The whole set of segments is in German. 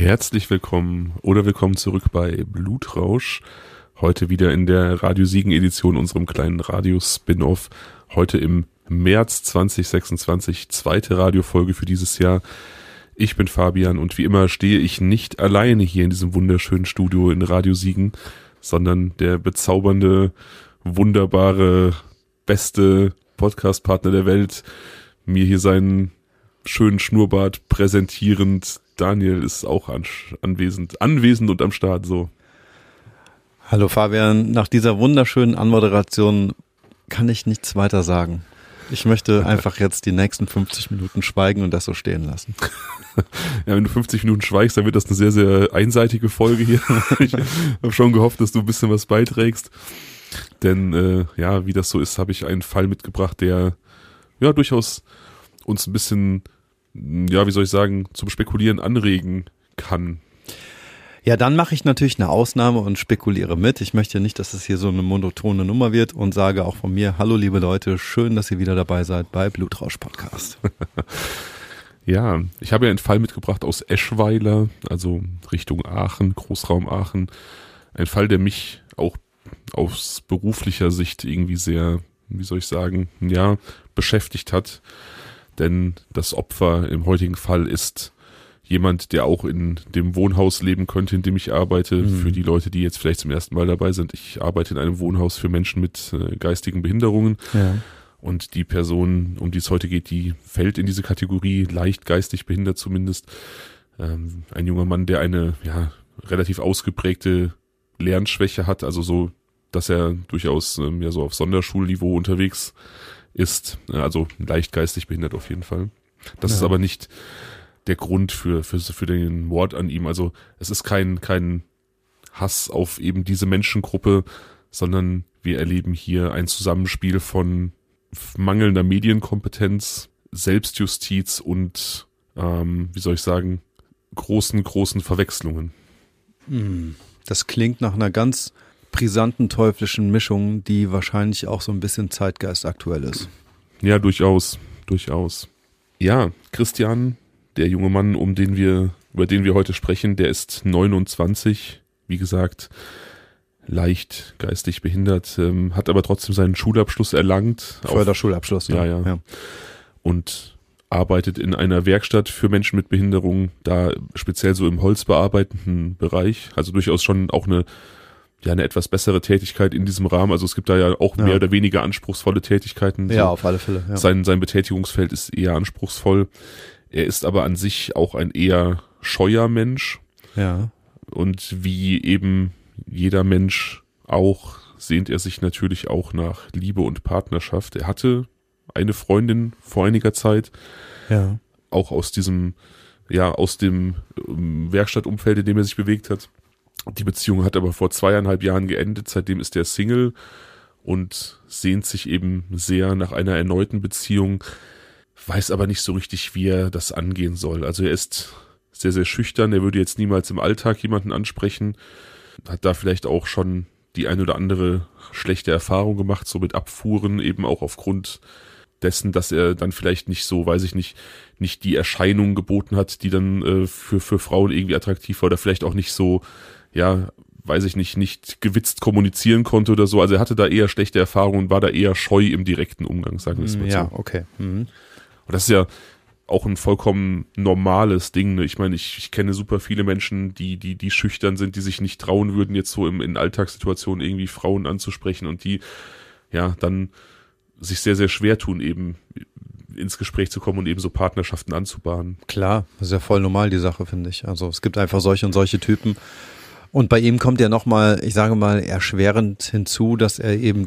Herzlich willkommen oder willkommen zurück bei Blutrausch. Heute wieder in der Radio Siegen Edition, unserem kleinen Radio-Spin-Off. Heute im März 2026, zweite Radiofolge für dieses Jahr. Ich bin Fabian und wie immer stehe ich nicht alleine hier in diesem wunderschönen Studio in Radio Siegen, sondern der bezaubernde, wunderbare, beste Podcast-Partner der Welt, mir hier seinen schönen Schnurrbart präsentierend. Daniel ist auch anwesend und am Start, so. Hallo Fabian, nach dieser wunderschönen Anmoderation kann ich nichts weiter sagen. Ich möchte einfach jetzt die nächsten 50 Minuten schweigen und das so stehen lassen. Ja, wenn du 50 Minuten schweigst, dann wird das eine sehr, sehr einseitige Folge hier. Ich habe schon gehofft, dass du ein bisschen was beiträgst. Denn ja, wie das so ist, habe ich einen Fall mitgebracht, der ja durchaus uns ein bisschen, ja, wie soll ich sagen, zum Spekulieren anregen kann. Ja, dann mache ich natürlich eine Ausnahme und spekuliere mit. Ich möchte nicht, dass es hier so eine monotone Nummer wird und sage auch von mir, hallo liebe Leute, schön, dass ihr wieder dabei seid bei Blutrausch Podcast. Ja, ich habe ja einen Fall mitgebracht aus Eschweiler, also Richtung Aachen, Großraum Aachen. Ein Fall, der mich auch aus beruflicher Sicht irgendwie sehr, wie soll ich sagen, ja, beschäftigt hat. Denn das Opfer im heutigen Fall ist jemand, der auch in dem Wohnhaus leben könnte, in dem ich arbeite. Für die Leute, die jetzt vielleicht zum ersten Mal dabei sind. Ich arbeite in einem Wohnhaus für Menschen mit geistigen Behinderungen. Ja. Und die Person, um die es heute geht, die fällt in diese Kategorie, leicht geistig behindert zumindest. Ein junger Mann, der eine ja relativ ausgeprägte Lernschwäche hat, also so, dass er durchaus ja so auf Sonderschulniveau unterwegs ist, also leicht geistig behindert auf jeden Fall. Das ist aber nicht der Grund für den Mord an ihm. Also es ist kein Hass auf eben diese Menschengruppe, sondern wir erleben hier ein Zusammenspiel von mangelnder Medienkompetenz, Selbstjustiz und, wie soll ich sagen, großen Verwechslungen. Das klingt nach einer ganz brisanten teuflischen Mischung, die wahrscheinlich auch so ein bisschen Zeitgeist aktuell ist. Ja, durchaus. Ja, Christian, der junge Mann, über den wir heute sprechen, der ist 29, wie gesagt, leicht geistig behindert, hat aber trotzdem seinen Schulabschluss erlangt. Förderschulabschluss, ja. Und arbeitet in einer Werkstatt für Menschen mit Behinderung, da speziell so im holzbearbeitenden Bereich, also durchaus schon auch eine etwas bessere Tätigkeit in diesem Rahmen. Also es gibt da ja auch mehr oder weniger anspruchsvolle Tätigkeiten. Ja, auf alle Fälle. Ja. Sein Betätigungsfeld ist eher anspruchsvoll. Er ist aber an sich auch ein eher scheuer Mensch. Ja. Und wie eben jeder Mensch auch, sehnt er sich natürlich auch nach Liebe und Partnerschaft. Er hatte eine Freundin vor einiger Zeit. Ja. Auch aus dem Werkstattumfeld, in dem er sich bewegt hat. Die Beziehung hat aber vor 2,5 Jahren geendet, seitdem ist er Single und sehnt sich eben sehr nach einer erneuten Beziehung, weiß aber nicht so richtig, wie er das angehen soll. Also er ist sehr, sehr schüchtern, er würde jetzt niemals im Alltag jemanden ansprechen, hat da vielleicht auch schon die ein oder andere schlechte Erfahrung gemacht, so mit Abfuhren, eben auch aufgrund dessen, dass er dann vielleicht nicht so, weiß ich nicht die Erscheinung geboten hat, die dann für Frauen irgendwie attraktiv war oder vielleicht auch nicht so, ja, weiß ich nicht gewitzt kommunizieren konnte oder so. Also er hatte da eher schlechte Erfahrungen und war da eher scheu im direkten Umgang, sagen wir es mal so. Ja, okay. Und das ist ja auch ein vollkommen normales Ding. Ne? Ich meine, ich kenne super viele Menschen, die schüchtern sind, die sich nicht trauen würden, jetzt so in Alltagssituationen irgendwie Frauen anzusprechen und die ja dann sich sehr, sehr schwer tun, eben ins Gespräch zu kommen und eben so Partnerschaften anzubahnen. Klar, das ist ja voll normal, die Sache, finde ich. Also es gibt einfach solche und solche Typen. Und bei ihm kommt ja nochmal, ich sage mal, erschwerend hinzu, dass er eben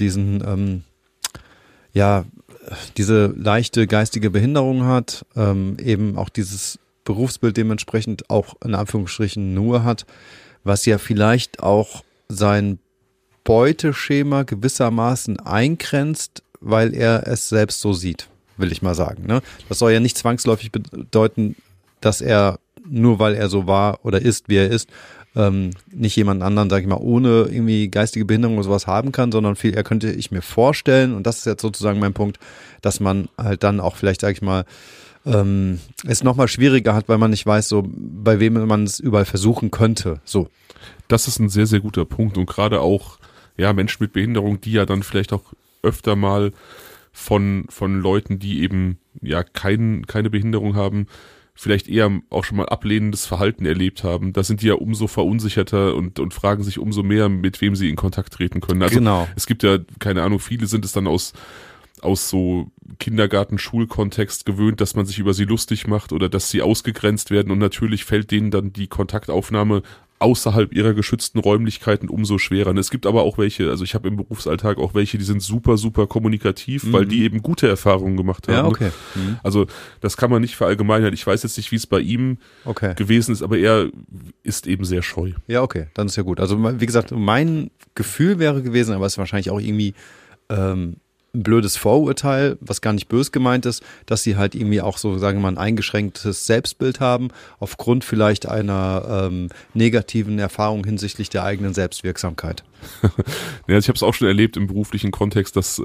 diese leichte geistige Behinderung hat, eben auch dieses Berufsbild dementsprechend auch in Anführungsstrichen nur hat, was ja vielleicht auch sein Beuteschema gewissermaßen eingrenzt, weil er es selbst so sieht, will ich mal sagen. Ne? Das soll ja nicht zwangsläufig bedeuten, dass er, nur weil er so war oder ist, wie er ist, nicht jemand anderen, sage ich mal, ohne irgendwie geistige Behinderung oder sowas haben kann, sondern viel eher könnte ich mir vorstellen, und das ist jetzt sozusagen mein Punkt, dass man halt dann auch vielleicht, sage ich mal, es nochmal schwieriger hat, weil man nicht weiß, so bei wem man es überall versuchen könnte. So. Das ist ein sehr, sehr guter Punkt und gerade auch, ja, Menschen mit Behinderung, die ja dann vielleicht auch öfter mal von Leuten, die eben ja keine Behinderung haben, vielleicht eher auch schon mal ablehnendes Verhalten erlebt haben. Da sind die ja umso verunsicherter und fragen sich umso mehr, mit wem sie in Kontakt treten können. Also Genau. Es gibt ja, keine Ahnung, viele sind es dann aus so Kindergarten-Schulkontext gewöhnt, dass man sich über sie lustig macht oder dass sie ausgegrenzt werden und natürlich fällt denen dann die Kontaktaufnahme außerhalb ihrer geschützten Räumlichkeiten umso schwerer. Und es gibt aber auch welche, also ich habe im Berufsalltag auch welche, die sind super, super kommunikativ, weil die eben gute Erfahrungen gemacht haben. Ja, okay. Also das kann man nicht verallgemeinern. Ich weiß jetzt nicht, wie es bei ihm gewesen ist, aber er ist eben sehr scheu. Ja, okay, dann ist ja gut. Also wie gesagt, mein Gefühl wäre gewesen, aber es ist wahrscheinlich auch irgendwie ein blödes Vorurteil, was gar nicht bös gemeint ist, dass sie halt irgendwie auch so, sagen wir mal, ein eingeschränktes Selbstbild haben, aufgrund vielleicht einer negativen Erfahrung hinsichtlich der eigenen Selbstwirksamkeit. Ja, ich habe es auch schon erlebt im beruflichen Kontext, dass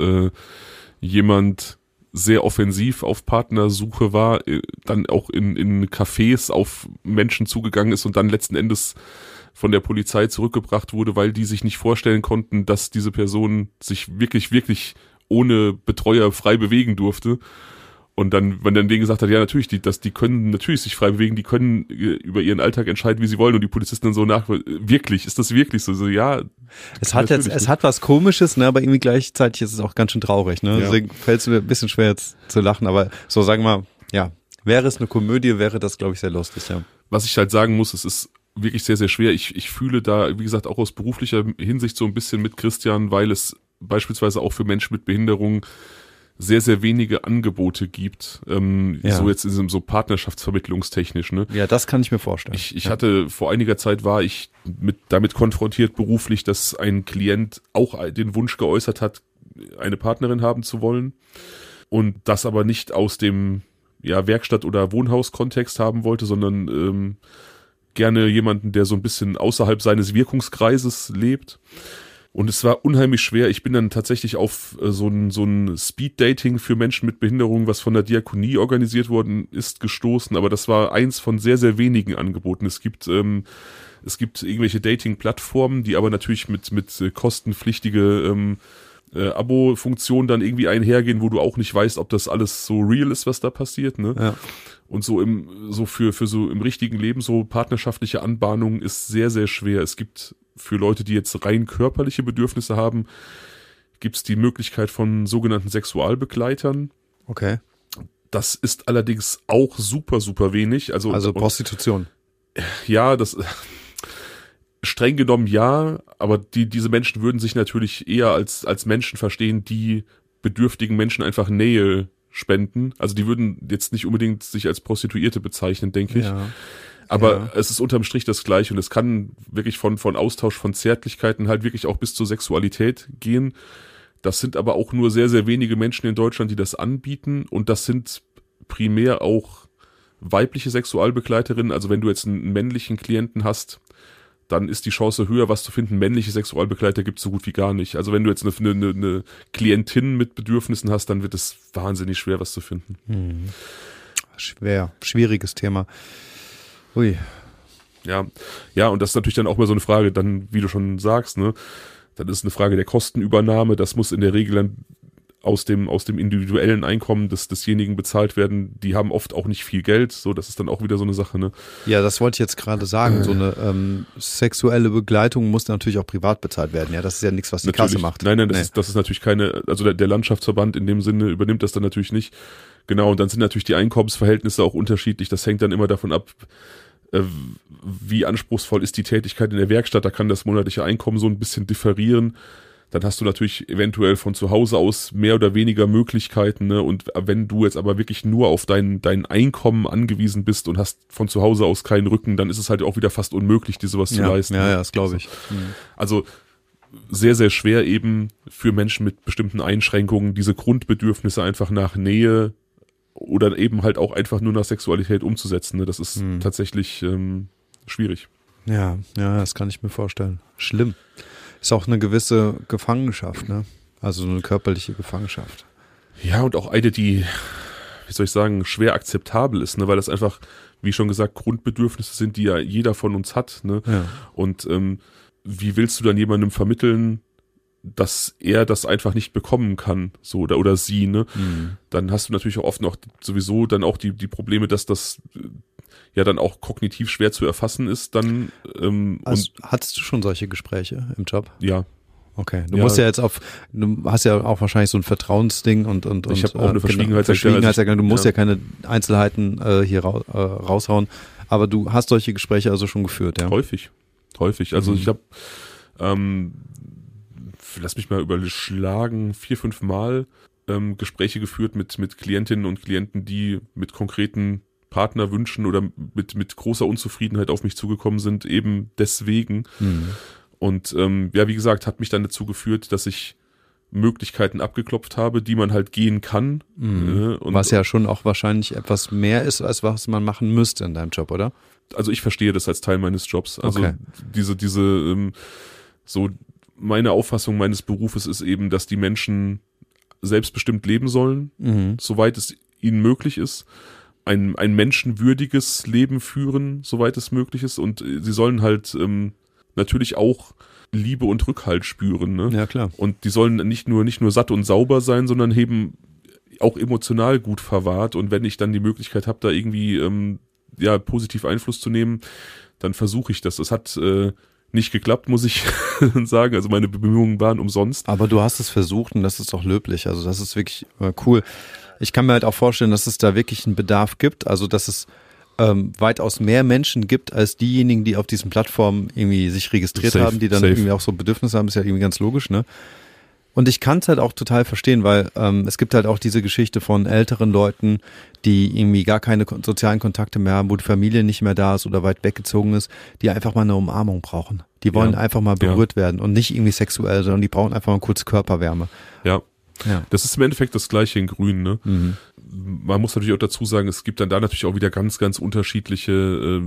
jemand sehr offensiv auf Partnersuche war, dann auch in Cafés auf Menschen zugegangen ist und dann letzten Endes von der Polizei zurückgebracht wurde, weil die sich nicht vorstellen konnten, dass diese Person sich wirklich, wirklich ohne Betreuer frei bewegen durfte. Und dann, wenn dann denen gesagt hat, ja natürlich, die können natürlich sich frei bewegen, die können über ihren Alltag entscheiden, wie sie wollen. Und die Polizisten dann so wirklich, ist das wirklich so? So, ja. Es hat was Komisches, ne, aber irgendwie gleichzeitig ist es auch ganz schön traurig, ne? Ja. Deswegen fällt es mir ein bisschen schwer jetzt zu lachen, aber so, sagen wir mal, ja, wäre es eine Komödie, wäre das, glaube ich, sehr lustig, ja. Was ich halt sagen muss, es ist wirklich sehr, sehr schwer. Ich fühle da, wie gesagt, auch aus beruflicher Hinsicht so ein bisschen mit Christian, weil es beispielsweise auch für Menschen mit Behinderung sehr, sehr wenige Angebote gibt, so jetzt in diesem so partnerschaftsvermittlungstechnisch, ne? Ja, das kann ich mir vorstellen. Ich hatte, vor einiger Zeit war ich damit konfrontiert beruflich, dass ein Klient auch den Wunsch geäußert hat, eine Partnerin haben zu wollen und das aber nicht aus dem Werkstatt- oder Wohnhauskontext haben wollte, sondern gerne jemanden, der so ein bisschen außerhalb seines Wirkungskreises lebt. Und es war unheimlich schwer. Ich bin dann tatsächlich auf so ein Speed-Dating für Menschen mit Behinderung, was von der Diakonie organisiert worden ist, gestoßen. Aber das war eins von sehr, sehr wenigen Angeboten. Es gibt irgendwelche Dating-Plattformen, die aber natürlich mit kostenpflichtige Abo-Funktionen dann irgendwie einhergehen, wo du auch nicht weißt, ob das alles so real ist, was da passiert, ne? Ja. Und so für so im richtigen Leben so partnerschaftliche Anbahnung ist sehr, sehr schwer. Es gibt für Leute, die jetzt rein körperliche Bedürfnisse haben, gibt's die Möglichkeit von sogenannten Sexualbegleitern. Okay. Das ist allerdings auch super, super wenig. Also Prostitution. Ja, das streng genommen ja, aber diese Menschen würden sich natürlich eher als Menschen verstehen, die bedürftigen Menschen einfach Nähe spenden. Also die würden jetzt nicht unbedingt sich als Prostituierte bezeichnen, denke ich. Ja. Aber es ist unterm Strich das Gleiche und es kann wirklich von Austausch von Zärtlichkeiten halt wirklich auch bis zur Sexualität gehen. Das sind aber auch nur sehr, sehr wenige Menschen in Deutschland, die das anbieten und das sind primär auch weibliche Sexualbegleiterinnen. Also wenn du jetzt einen männlichen Klienten hast, dann ist die Chance höher, was zu finden. Männliche Sexualbegleiter gibt es so gut wie gar nicht. Also wenn du jetzt eine Klientin mit Bedürfnissen hast, dann wird es wahnsinnig schwer, was zu finden. Schwieriges Thema. Ui. Ja, und das ist natürlich dann auch mal so eine Frage, dann, wie du schon sagst, ne, dann ist eine Frage der Kostenübernahme, das muss in der Regel dann aus dem individuellen Einkommen desjenigen bezahlt werden, die haben oft auch nicht viel Geld, so, das ist dann auch wieder so eine Sache, ne. Ja, das wollte ich jetzt gerade sagen, so eine sexuelle Begleitung muss natürlich auch privat bezahlt werden, ja, das ist ja nichts, was die Natürlich. Kasse macht. Nein, das ist natürlich keine, also der Landschaftsverband in dem Sinne übernimmt das dann natürlich nicht. Genau, und dann sind natürlich die Einkommensverhältnisse auch unterschiedlich. Das hängt dann immer davon ab, wie anspruchsvoll ist die Tätigkeit in der Werkstatt. Da kann das monatliche Einkommen so ein bisschen differieren. Dann hast du natürlich eventuell von zu Hause aus mehr oder weniger Möglichkeiten, ne? Und wenn du jetzt aber wirklich nur auf dein Einkommen angewiesen bist und hast von zu Hause aus keinen Rücken, dann ist es halt auch wieder fast unmöglich, dir sowas zu leisten. Ja, das glaube ich. Also sehr, sehr schwer eben für Menschen mit bestimmten Einschränkungen diese Grundbedürfnisse einfach nach Nähe oder eben halt auch einfach nur nach Sexualität umzusetzen. Ne? Das ist tatsächlich schwierig. Ja, das kann ich mir vorstellen. Schlimm. Ist auch eine gewisse Gefangenschaft, ne? Also eine körperliche Gefangenschaft. Ja, und auch eine, die wie soll ich sagen, schwer akzeptabel ist, ne? Weil das einfach, wie schon gesagt, Grundbedürfnisse sind, die ja jeder von uns hat, ne? Ja. Und wie willst du dann jemandem vermitteln, dass er das einfach nicht bekommen kann, so, oder sie, ne? Dann hast du natürlich auch oft noch sowieso dann auch die Probleme, dass das ja dann auch kognitiv schwer zu erfassen ist, dann Also, hattest du schon solche Gespräche im Job? ja. Okay, du musst ja jetzt du hast ja auch wahrscheinlich so ein Vertrauensding und ich habe auch eine Verschwiegenheitserklärung. Du musst ja keine Einzelheiten hier raushauen, aber du hast solche Gespräche also schon geführt, ja? Häufig. Also ich habe lass mich mal überschlagen, 4-5 Mal Gespräche geführt mit Klientinnen und Klienten, die mit konkreten Partnerwünschen oder mit großer Unzufriedenheit auf mich zugekommen sind, eben deswegen. Und ja, wie gesagt, hat mich dann dazu geführt, dass ich Möglichkeiten abgeklopft habe, die man halt gehen kann. Und was ja schon auch wahrscheinlich etwas mehr ist, als was man machen müsste in deinem Job, oder? Also ich verstehe das als Teil meines Jobs. Also okay. So meine Auffassung meines Berufes ist eben, dass die Menschen selbstbestimmt leben sollen, soweit es ihnen möglich ist. Ein menschenwürdiges Leben führen, soweit es möglich ist. Und sie sollen halt natürlich auch Liebe und Rückhalt spüren. Ne? Ja, klar. Und die sollen nicht nur satt und sauber sein, sondern eben auch emotional gut verwahrt. Und wenn ich dann die Möglichkeit habe, da irgendwie positiv Einfluss zu nehmen, dann versuche ich das. Es hat nicht geklappt, muss ich sagen. Also meine Bemühungen waren umsonst. Aber du hast es versucht und das ist auch löblich. Also das ist wirklich cool. Ich kann mir halt auch vorstellen, dass es da wirklich einen Bedarf gibt. Also dass es weitaus mehr Menschen gibt als diejenigen, die auf diesen Plattformen irgendwie sich registriert haben, die dann irgendwie auch so Bedürfnisse haben, ist ja irgendwie ganz logisch, ne? Und ich kann es halt auch total verstehen, weil es gibt halt auch diese Geschichte von älteren Leuten, die irgendwie gar keine sozialen Kontakte mehr haben, wo die Familie nicht mehr da ist oder weit weggezogen ist, die einfach mal eine Umarmung brauchen. Die wollen einfach mal berührt werden und nicht irgendwie sexuell, sondern die brauchen einfach mal kurz Körperwärme. Ja. Das ist im Endeffekt das Gleiche in Grün, ne? Man muss natürlich auch dazu sagen, es gibt dann da natürlich auch wieder ganz, ganz unterschiedliche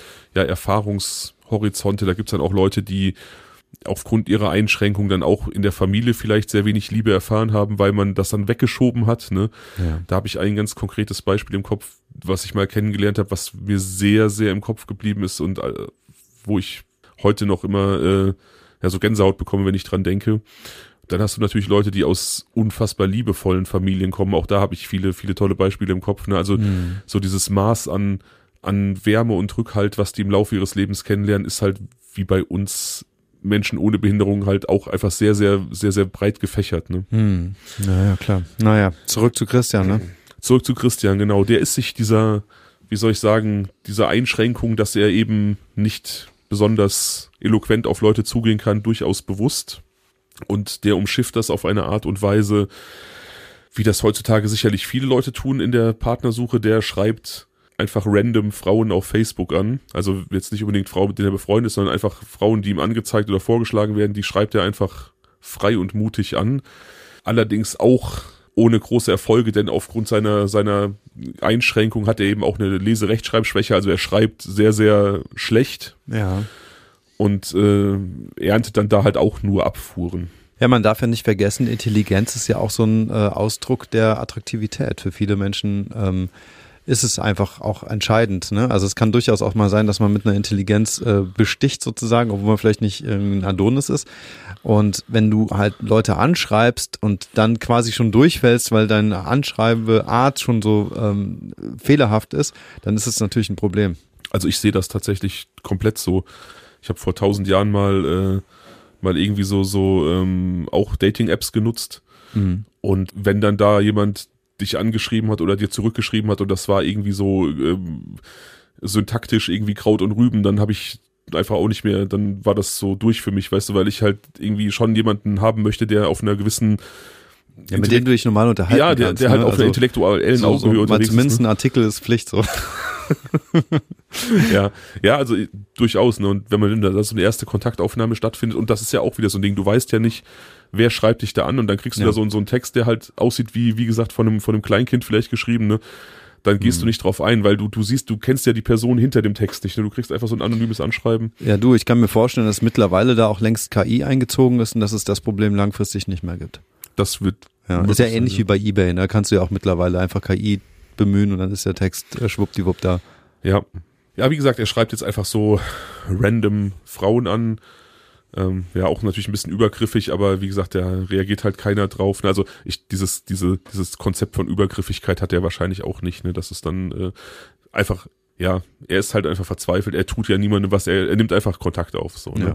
Erfahrungshorizonte. Da gibt's dann auch Leute, die aufgrund ihrer Einschränkung dann auch in der Familie vielleicht sehr wenig Liebe erfahren haben, weil man das dann weggeschoben hat, ne? Ja. Da habe ich ein ganz konkretes Beispiel im Kopf, was ich mal kennengelernt habe, was mir sehr, sehr im Kopf geblieben ist und wo ich heute noch immer so Gänsehaut bekomme, wenn ich dran denke. Dann hast du natürlich Leute, die aus unfassbar liebevollen Familien kommen. Auch da habe ich viele, viele tolle Beispiele im Kopf. Ne? Also so dieses Maß an Wärme und Rückhalt, was die im Laufe ihres Lebens kennenlernen, ist halt wie bei uns Menschen ohne Behinderung halt auch einfach sehr, sehr, sehr, sehr breit gefächert. Ne? Naja, klar. Naja, zurück zu Christian, ne? Zurück zu Christian, genau. Der ist sich dieser Einschränkung, dass er eben nicht besonders eloquent auf Leute zugehen kann, durchaus bewusst. Und der umschifft das auf eine Art und Weise, wie das heutzutage sicherlich viele Leute tun in der Partnersuche. Der schreibt einfach random Frauen auf Facebook an. Also jetzt nicht unbedingt Frauen, mit denen er befreundet ist, sondern einfach Frauen, die ihm angezeigt oder vorgeschlagen werden, die schreibt er einfach frei und mutig an. Allerdings auch ohne große Erfolge, denn aufgrund seiner Einschränkung hat er eben auch eine Leserechtschreibschwäche. Also er schreibt sehr, sehr schlecht. Ja. Und erntet dann da halt auch nur Abfuhren. Ja, man darf ja nicht vergessen, Intelligenz ist ja auch so ein Ausdruck der Attraktivität. Für viele Menschen ist es einfach auch entscheidend. Ne? Also es kann durchaus auch mal sein, dass man mit einer Intelligenz besticht sozusagen, obwohl man vielleicht nicht ein Adonis ist. Und wenn du halt Leute anschreibst und dann quasi schon durchfällst, weil deine Anschreibeart schon so fehlerhaft ist, dann ist es natürlich ein Problem. Also ich sehe das tatsächlich komplett so. Ich habe vor 1000 Jahren mal irgendwie so auch Dating-Apps genutzt. Und wenn dann da jemand dich angeschrieben hat oder dir zurückgeschrieben hat und das war irgendwie so syntaktisch irgendwie Kraut und Rüben, dann habe ich einfach auch nicht mehr, dann war das so durch für mich, weißt du, weil ich halt irgendwie schon jemanden haben möchte, der auf einer gewissen mit dem du dich normal unterhalten kannst. Ja, der halt auf einer intellektuellen Augenhöhe unterwegs ist. Zumindest ein Artikel ist Pflicht so. Ja, also durchaus, ne? Und wenn man da so eine erste Kontaktaufnahme stattfindet, und das ist ja auch wieder so ein Ding, du weißt ja nicht, wer schreibt dich da an, und dann kriegst du da so einen Text, der halt aussieht wie gesagt, von einem Kleinkind vielleicht geschrieben, ne? Dann gehst du nicht drauf ein, weil du siehst, du kennst ja die Person hinter dem Text nicht, ne? Du kriegst einfach so ein anonymes Anschreiben. Ja, ich kann mir vorstellen, dass mittlerweile da auch längst KI eingezogen ist und dass es das Problem langfristig nicht mehr gibt. Das wird ist ja ähnlich wie bei eBay, da kannst du ja auch mittlerweile einfach KI bemühen und dann ist der Text schwuppdiwupp da. Ja. Ja, wie gesagt, er schreibt jetzt einfach so random Frauen an. Ja, auch natürlich ein bisschen übergriffig, aber wie gesagt, da reagiert halt keiner drauf. Also dieses Konzept von Übergriffigkeit hat er wahrscheinlich auch nicht, ne? Das ist dann einfach, ja, er ist halt einfach verzweifelt, er tut ja niemandem was, er nimmt einfach Kontakt auf. So, ne? Ja.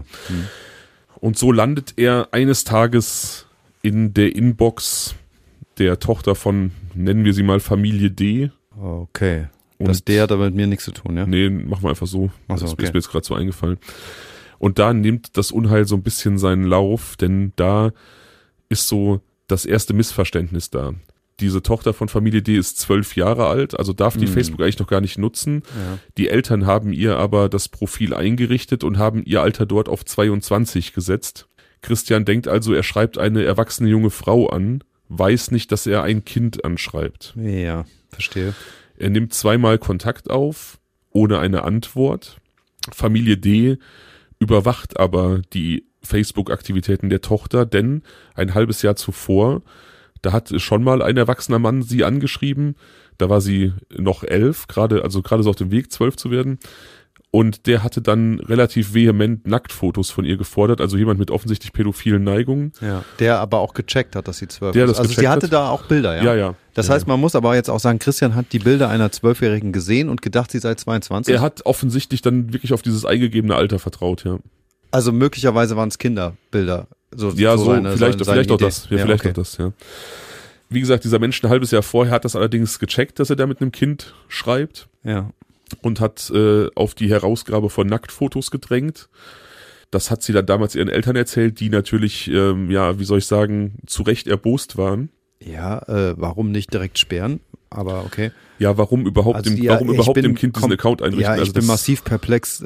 Und so landet er eines Tages in der Inbox der Tochter von, nennen wir sie mal Familie D. Okay. Und Das D hat aber mit mir nichts zu tun, ja? Nee, machen wir einfach so. Ach so, Das okay. ist mir jetzt gerade so eingefallen. Und da nimmt das Unheil so ein bisschen seinen Lauf, denn da ist so das erste Missverständnis da. Diese Tochter von Familie D ist 12 Jahre alt, also darf die Facebook eigentlich noch gar nicht nutzen. Ja. Die Eltern haben ihr aber das Profil eingerichtet und haben ihr Alter dort auf 22 gesetzt. Christian denkt also, er schreibt eine erwachsene junge Frau an, weiß nicht, dass er ein Kind anschreibt. Ja, verstehe. Er nimmt zweimal Kontakt auf, ohne eine Antwort. Familie D überwacht aber die Facebook-Aktivitäten der Tochter, denn ein halbes Jahr zuvor, da hat schon mal ein erwachsener Mann sie angeschrieben, da war sie noch 11, gerade so auf dem Weg, 12 zu werden, und der hatte dann relativ vehement Nacktfotos von ihr gefordert, also jemand mit offensichtlich pädophilen Neigungen. Ja. Der aber auch gecheckt hat, dass sie 12 Der ist. das Also gecheckt sie hatte hat? da auch Bilder, ja? Ja, ja. Das Ja, heißt, man muss aber jetzt auch sagen, Christian hat die Bilder einer 12-Jährigen gesehen und gedacht, sie sei 22. Er hat offensichtlich dann wirklich auf dieses eingegebene Alter vertraut, ja. Also möglicherweise waren es Kinderbilder. Ja, so seine vielleicht auch Idee. das. Ja, vielleicht okay. auch das, ja. Wie gesagt, dieser Mensch ein halbes Jahr vorher hat das allerdings gecheckt, dass er da mit einem Kind schreibt Ja. und hat auf die Herausgabe von Nacktfotos gedrängt. Das hat sie dann damals ihren Eltern erzählt, die natürlich, ja, wie soll ich sagen, zu Recht erbost waren. Ja, warum nicht direkt sperren? Aber okay. Ja, warum überhaupt Also, dem Kind diesen Account einrichten? Ja, ich Also bin das- massiv perplex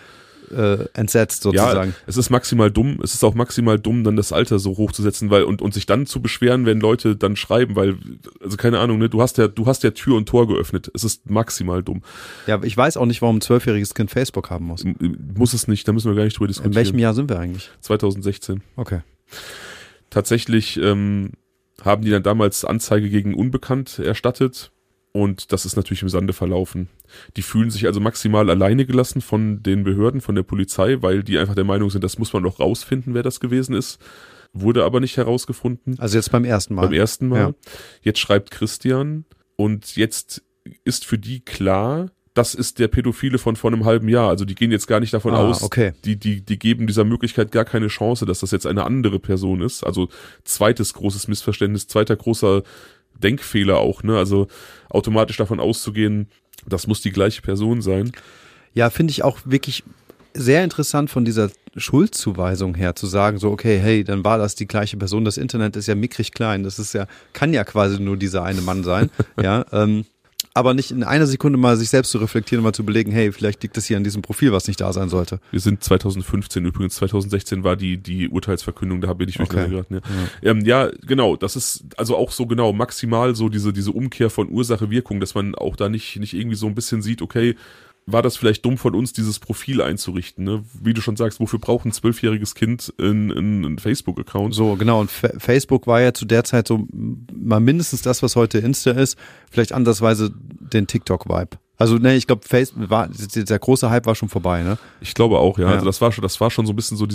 entsetzt sozusagen. Ja, es ist maximal dumm. Es ist auch maximal dumm, dann das Alter so hochzusetzen, weil und sich dann zu beschweren, wenn Leute dann schreiben, weil, also keine Ahnung, ne, du hast ja Tür und Tor geöffnet. Es ist maximal dumm. Ja, ich weiß auch nicht, warum ein 12-jähriges Kind Facebook haben muss. Muss es nicht, da müssen wir gar nicht drüber diskutieren. In welchem Jahr sind wir eigentlich? 2016. Okay. Tatsächlich haben die dann damals Anzeige gegen Unbekannt erstattet und das ist natürlich im Sande verlaufen. Die fühlen sich also maximal alleine gelassen von den Behörden, von der Polizei, weil die einfach der Meinung sind, das muss man doch rausfinden, wer das gewesen ist. Wurde aber nicht herausgefunden. Also jetzt beim ersten Mal. Beim ersten Mal. Ja. Jetzt schreibt Christian und jetzt ist für die klar, das ist der Pädophile von vor einem halben Jahr. Also die gehen jetzt gar nicht davon aus, okay. die geben dieser Möglichkeit gar keine Chance, dass das jetzt eine andere Person ist. Also zweites großes Missverständnis, zweiter großer Denkfehler auch, ne? Also automatisch davon auszugehen, das muss die gleiche Person sein. Ja, finde ich auch wirklich sehr interessant von dieser Schuldzuweisung her zu sagen, so okay, hey, dann war das die gleiche Person. Das Internet ist ja mickrig klein. Das ist ja, kann ja quasi nur dieser eine Mann sein. Ja, aber nicht in einer Sekunde mal sich selbst zu reflektieren und mal zu belegen, hey, vielleicht liegt das hier an diesem Profil, was nicht da sein sollte. Wir sind 2015 übrigens, 2016 war die Urteilsverkündung, da bin ich durcheinander geraten. Ja. Ja, genau, das ist also auch so genau maximal so diese Umkehr von Ursache-Wirkung, dass man auch da nicht irgendwie so ein bisschen sieht, okay, war das vielleicht dumm von uns, dieses Profil einzurichten, ne? Wie du schon sagst, wofür braucht ein 12-jähriges Kind einen Facebook-Account? So, genau. Und Facebook war ja zu der Zeit so mal mindestens das, was heute Insta ist, vielleicht andersweise den TikTok-Vibe. Also, ne, ich glaube, der große Hype war schon vorbei, ne? Ich glaube auch, ja. Ja. Also das war schon so ein bisschen so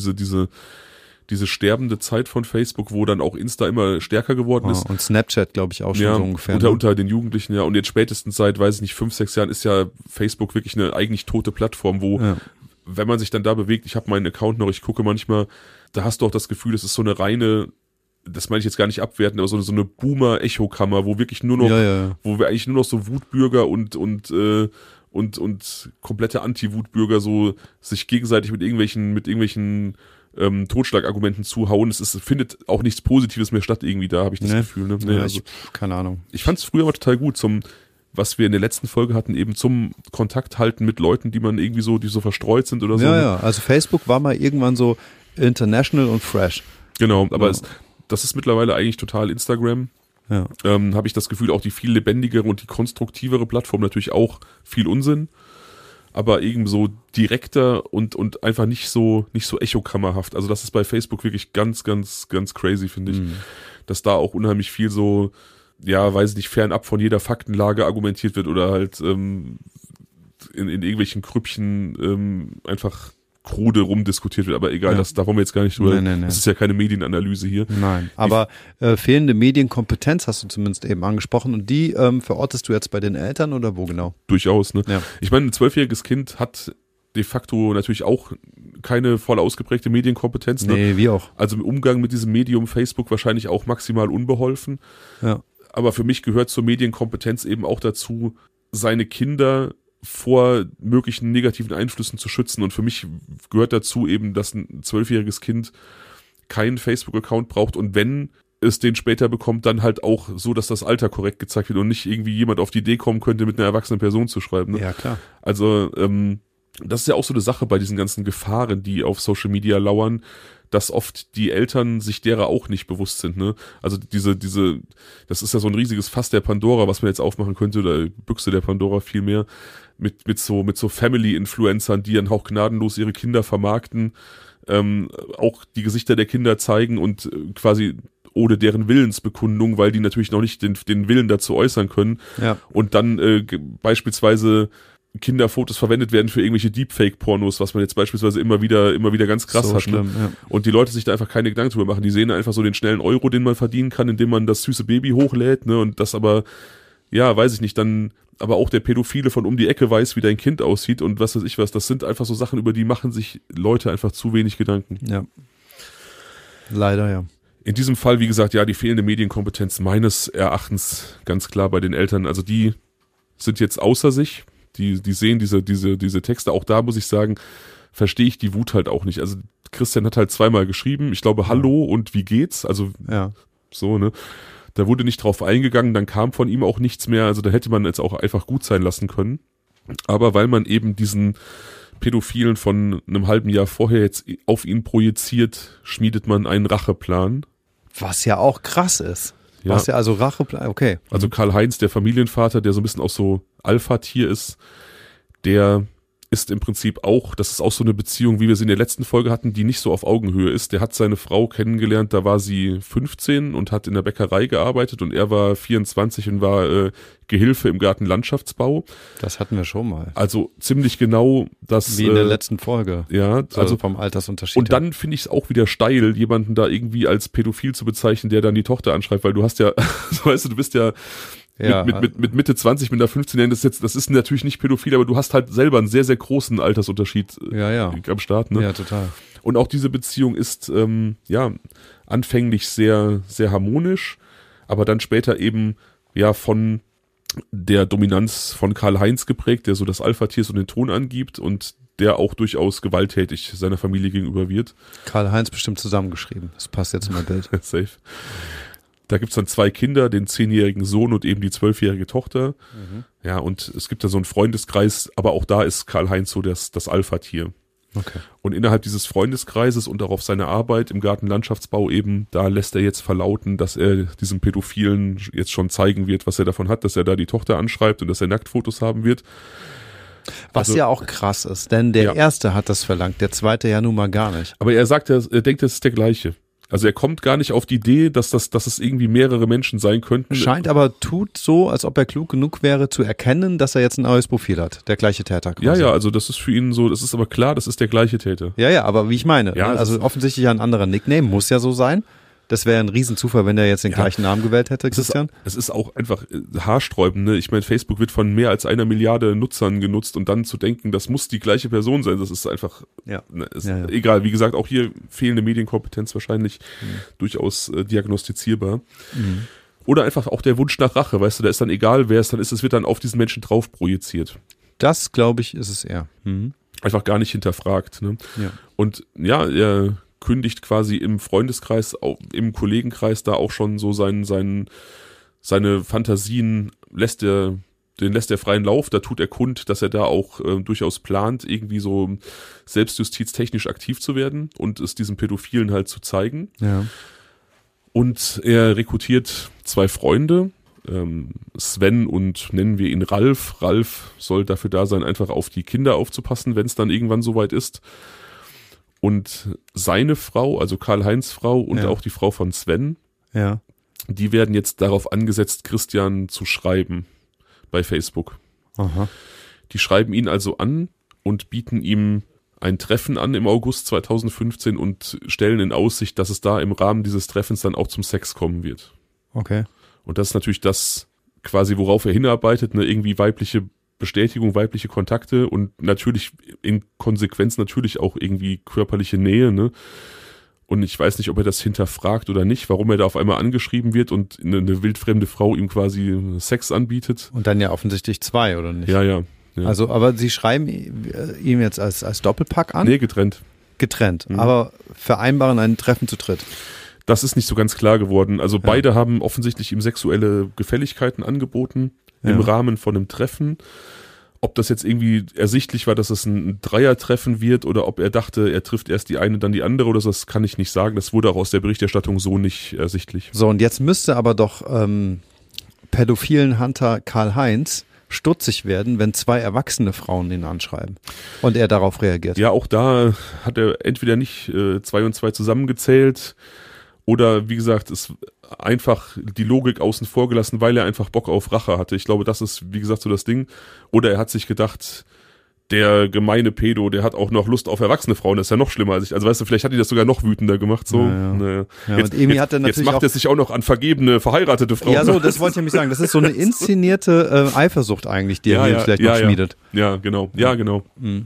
diese sterbende Zeit von Facebook, wo dann auch Insta immer stärker geworden ist. Und Snapchat, glaube ich, auch schon Ja, so ungefähr. unter den Jugendlichen, ja. Und jetzt spätestens seit, weiß ich nicht, 5, 6 Jahren ist ja Facebook wirklich eine eigentlich tote Plattform, wo, wenn man sich dann da bewegt, ich habe meinen Account noch, ich gucke manchmal, da hast du auch das Gefühl, es ist so eine reine, das meine ich jetzt gar nicht abwertend, aber so eine Boomer-Echokammer, wo wirklich nur noch, wo wir eigentlich nur noch so Wutbürger und komplette Anti-Wutbürger so sich gegenseitig mit irgendwelchen Totschlagargumenten zuhauen. Es findet auch nichts Positives mehr statt irgendwie, da habe ich das Gefühl. Ne? Nee, Ja, also, keine Ahnung. ich fand es früher aber total gut, was wir in der letzten Folge hatten, eben zum Kontakt halten mit Leuten, die man irgendwie so, die so verstreut sind oder so. Ja, also Facebook war mal irgendwann so international und fresh. Genau, aber das ist mittlerweile eigentlich total Instagram. Ja. Habe ich das Gefühl, auch die viel lebendigere und die konstruktivere Plattform, natürlich auch viel Unsinn, aber eben so direkter und einfach nicht so echokammerhaft. Also das ist bei Facebook wirklich ganz, ganz, ganz crazy, finde ich. Dass da auch unheimlich viel so ja, weiß ich nicht, fernab von jeder Faktenlage argumentiert wird oder halt in irgendwelchen Krüppchen einfach krude rumdiskutiert wird, aber egal, da wollen wir jetzt gar nicht drüber. Nee. Das ist ja keine Medienanalyse hier. Nein, aber fehlende Medienkompetenz hast du zumindest eben angesprochen und die verortest du jetzt bei den Eltern oder wo genau? Durchaus, ne? Ja. Ich meine, ein 12-jähriges Kind hat de facto natürlich auch keine voll ausgeprägte Medienkompetenz. Ne? Nee, wie auch. Also im Umgang mit diesem Medium Facebook wahrscheinlich auch maximal unbeholfen. Ja. Aber für mich gehört zur Medienkompetenz eben auch dazu, seine Kinder vor möglichen negativen Einflüssen zu schützen. Und für mich gehört dazu eben, dass ein 12-jähriges Kind keinen Facebook-Account braucht und wenn es den später bekommt, dann halt auch so, dass das Alter korrekt gezeigt wird und nicht irgendwie jemand auf die Idee kommen könnte, mit einer erwachsenen Person zu schreiben. Ne? Ja, klar. Also das ist ja auch so eine Sache bei diesen ganzen Gefahren, die auf Social Media lauern, dass oft die Eltern sich derer auch nicht bewusst sind, ne? Also das ist ja so ein riesiges Fass der Pandora, was man jetzt aufmachen könnte, oder Büchse der Pandora vielmehr, mit so Family-Influencern, die dann auch gnadenlos ihre Kinder vermarkten, auch die Gesichter der Kinder zeigen und quasi ohne deren Willensbekundung, weil die natürlich noch nicht den Willen dazu äußern können. Ja. Und dann beispielsweise Kinderfotos verwendet werden für irgendwelche Deepfake-Pornos, was man jetzt beispielsweise immer wieder ganz krass So hat. schlimm, ne? ja. Und die Leute sich da einfach keine Gedanken drüber machen. Die sehen einfach so den schnellen Euro, den man verdienen kann, indem man das süße Baby hochlädt, ne? Und das aber, ja, weiß ich nicht, dann aber auch der Pädophile von um die Ecke weiß, wie dein Kind aussieht und was weiß ich was. Das sind einfach so Sachen, über die machen sich Leute einfach zu wenig Gedanken. Ja. Leider, ja. In diesem Fall, wie gesagt, ja, die fehlende Medienkompetenz meines Erachtens ganz klar bei den Eltern. Also die sind jetzt außer sich. Die sehen diese Texte. Auch da muss ich sagen, verstehe ich die Wut halt auch nicht. Also Christian hat halt zweimal geschrieben. Ich glaube, hallo und wie geht's? Also Ja. so, ne? Da wurde nicht drauf eingegangen. Dann kam von ihm auch nichts mehr. Also da hätte man jetzt auch einfach gut sein lassen können. Aber weil man eben diesen Pädophilen von einem halben Jahr vorher jetzt auf ihn projiziert, schmiedet man einen Racheplan. Was ja auch krass ist. Ja. Was ja also Racheplan, okay. Also Karl-Heinz, der Familienvater, der so ein bisschen auch so Alpha-Tier ist, der ist im Prinzip auch, das ist auch so eine Beziehung, wie wir sie in der letzten Folge hatten, die nicht so auf Augenhöhe ist. Der hat seine Frau kennengelernt, da war sie 15 und hat in der Bäckerei gearbeitet und er war 24 und war Gehilfe im Gartenlandschaftsbau. Das hatten wir schon mal. Also ziemlich genau das. Wie in der letzten Folge. Ja, Also vom Altersunterschied. und dann finde ich es auch wieder steil, jemanden da irgendwie als pädophil zu bezeichnen, der dann die Tochter anschreibt, weil du hast ja, weißt du bist ja ja, mit Mitte 20, mit einer 15-Jährigen, das ist natürlich nicht pädophil, aber du hast halt selber einen sehr, sehr großen Altersunterschied ja. am Start, ne? Ja, total. Und auch diese Beziehung ist, anfänglich sehr, sehr harmonisch, aber dann später eben, ja, von der Dominanz von Karl-Heinz geprägt, der so das Alpha-Tier so den Ton angibt und der auch durchaus gewalttätig seiner Familie gegenüber wird. Karl-Heinz bestimmt zusammengeschrieben. Das passt jetzt in mein Bild. Safe. Da gibt's dann 2 Kinder, den 10-jährigen Sohn und eben die 12-jährige Tochter. Mhm. Ja, und es gibt da so einen Freundeskreis, aber auch da ist Karl-Heinz so das Alpha-Tier. Okay. Und innerhalb dieses Freundeskreises und auch auf seine Arbeit im Gartenlandschaftsbau eben, da lässt er jetzt verlauten, dass er diesem Pädophilen jetzt schon zeigen wird, was er davon hat, dass er da die Tochter anschreibt und dass er Nacktfotos haben wird. Was Also, ja auch krass ist, denn der erste hat das verlangt, der zweite ja nun mal gar nicht. aber er sagt, er denkt, das ist der gleiche. Also er kommt gar nicht auf die Idee, dass es irgendwie mehrere Menschen sein könnten. Scheint aber tut so, als ob er klug genug wäre, zu erkennen, dass er jetzt ein neues Profil hat. Der gleiche Täter quasi. Ja, also das ist für ihn so, das ist aber klar, das ist der gleiche Täter. Ja, aber wie ich meine. Ja, ne? Also offensichtlich ein anderer Nickname, muss ja so sein. Das wäre ein Riesenzufall, wenn er jetzt den gleichen Namen gewählt hätte, Christian. Es ist auch einfach haarsträubend, ne? Ich meine, Facebook wird von mehr als 1 Milliarde Nutzern genutzt und dann zu denken, das muss die gleiche Person sein, das ist einfach, egal. Wie gesagt, auch hier fehlende Medienkompetenz wahrscheinlich durchaus diagnostizierbar. Mhm. Oder einfach auch der Wunsch nach Rache, weißt du, da ist dann egal, wer es dann ist, es wird dann auf diesen Menschen drauf projiziert. Das, glaube ich, ist es eher. Mhm. Einfach gar nicht hinterfragt, ne? Ja. Und ja, er kündigt quasi im Freundeskreis, im Kollegenkreis da auch schon so seine Fantasien, lässt er freien Lauf, da tut er kund, dass er da auch durchaus plant, irgendwie so selbstjustiztechnisch aktiv zu werden und es diesem Pädophilen halt zu zeigen. Ja. Und er rekrutiert 2 Freunde, Sven und nennen wir ihn Ralf. Ralf soll dafür da sein, einfach auf die Kinder aufzupassen, wenn es dann irgendwann soweit ist. Und seine Frau, also Karl-Heinz' Frau und auch die Frau von Sven, ja. die werden jetzt darauf angesetzt, Christian zu schreiben bei Facebook. Aha. Die schreiben ihn also an und bieten ihm ein Treffen an im August 2015 und stellen in Aussicht, dass es da im Rahmen dieses Treffens dann auch zum Sex kommen wird. Okay. Und das ist natürlich das quasi, worauf er hinarbeitet, ne, irgendwie weibliche Bestätigung, weibliche Kontakte und natürlich in Konsequenz natürlich auch irgendwie körperliche Nähe, ne? Und ich weiß nicht, ob er das hinterfragt oder nicht, warum er da auf einmal angeschrieben wird und eine wildfremde Frau ihm quasi Sex anbietet. Und dann ja offensichtlich 2, oder nicht? Ja. Also, aber Sie schreiben ihm jetzt als Doppelpack an? Nee, getrennt. Getrennt, aber vereinbaren ein Treffen zu dritt. Das ist nicht so ganz klar geworden. Also beide haben offensichtlich ihm sexuelle Gefälligkeiten angeboten im Rahmen von einem Treffen. Ob das jetzt irgendwie ersichtlich war, dass es ein Dreiertreffen wird oder ob er dachte, er trifft erst die eine, dann die andere oder so, das kann ich nicht sagen. Das wurde auch aus der Berichterstattung so nicht ersichtlich. So, und jetzt müsste aber doch pädophilen Hunter Karl-Heinz stutzig werden, wenn 2 erwachsene Frauen ihn anschreiben und er darauf reagiert. Ja, auch da hat er entweder nicht 2 und 2 zusammengezählt oder wie gesagt, es einfach die Logik außen vor gelassen, weil er einfach Bock auf Rache hatte. Ich glaube, das ist, wie gesagt, so das Ding. Oder er hat sich gedacht, der gemeine Pedo, der hat auch noch Lust auf erwachsene Frauen, das ist ja noch schlimmer als ich. Also weißt du, vielleicht hat die das sogar noch wütender gemacht. So. Ja, und Emi hat dann natürlich jetzt macht er sich auch noch an vergebene, verheiratete Frauen. Ja, so, das wollte ich nämlich sagen. Das ist so eine inszenierte Eifersucht eigentlich, die er hier vielleicht noch schmiedet. Ja, genau. Ja, genau. Mhm.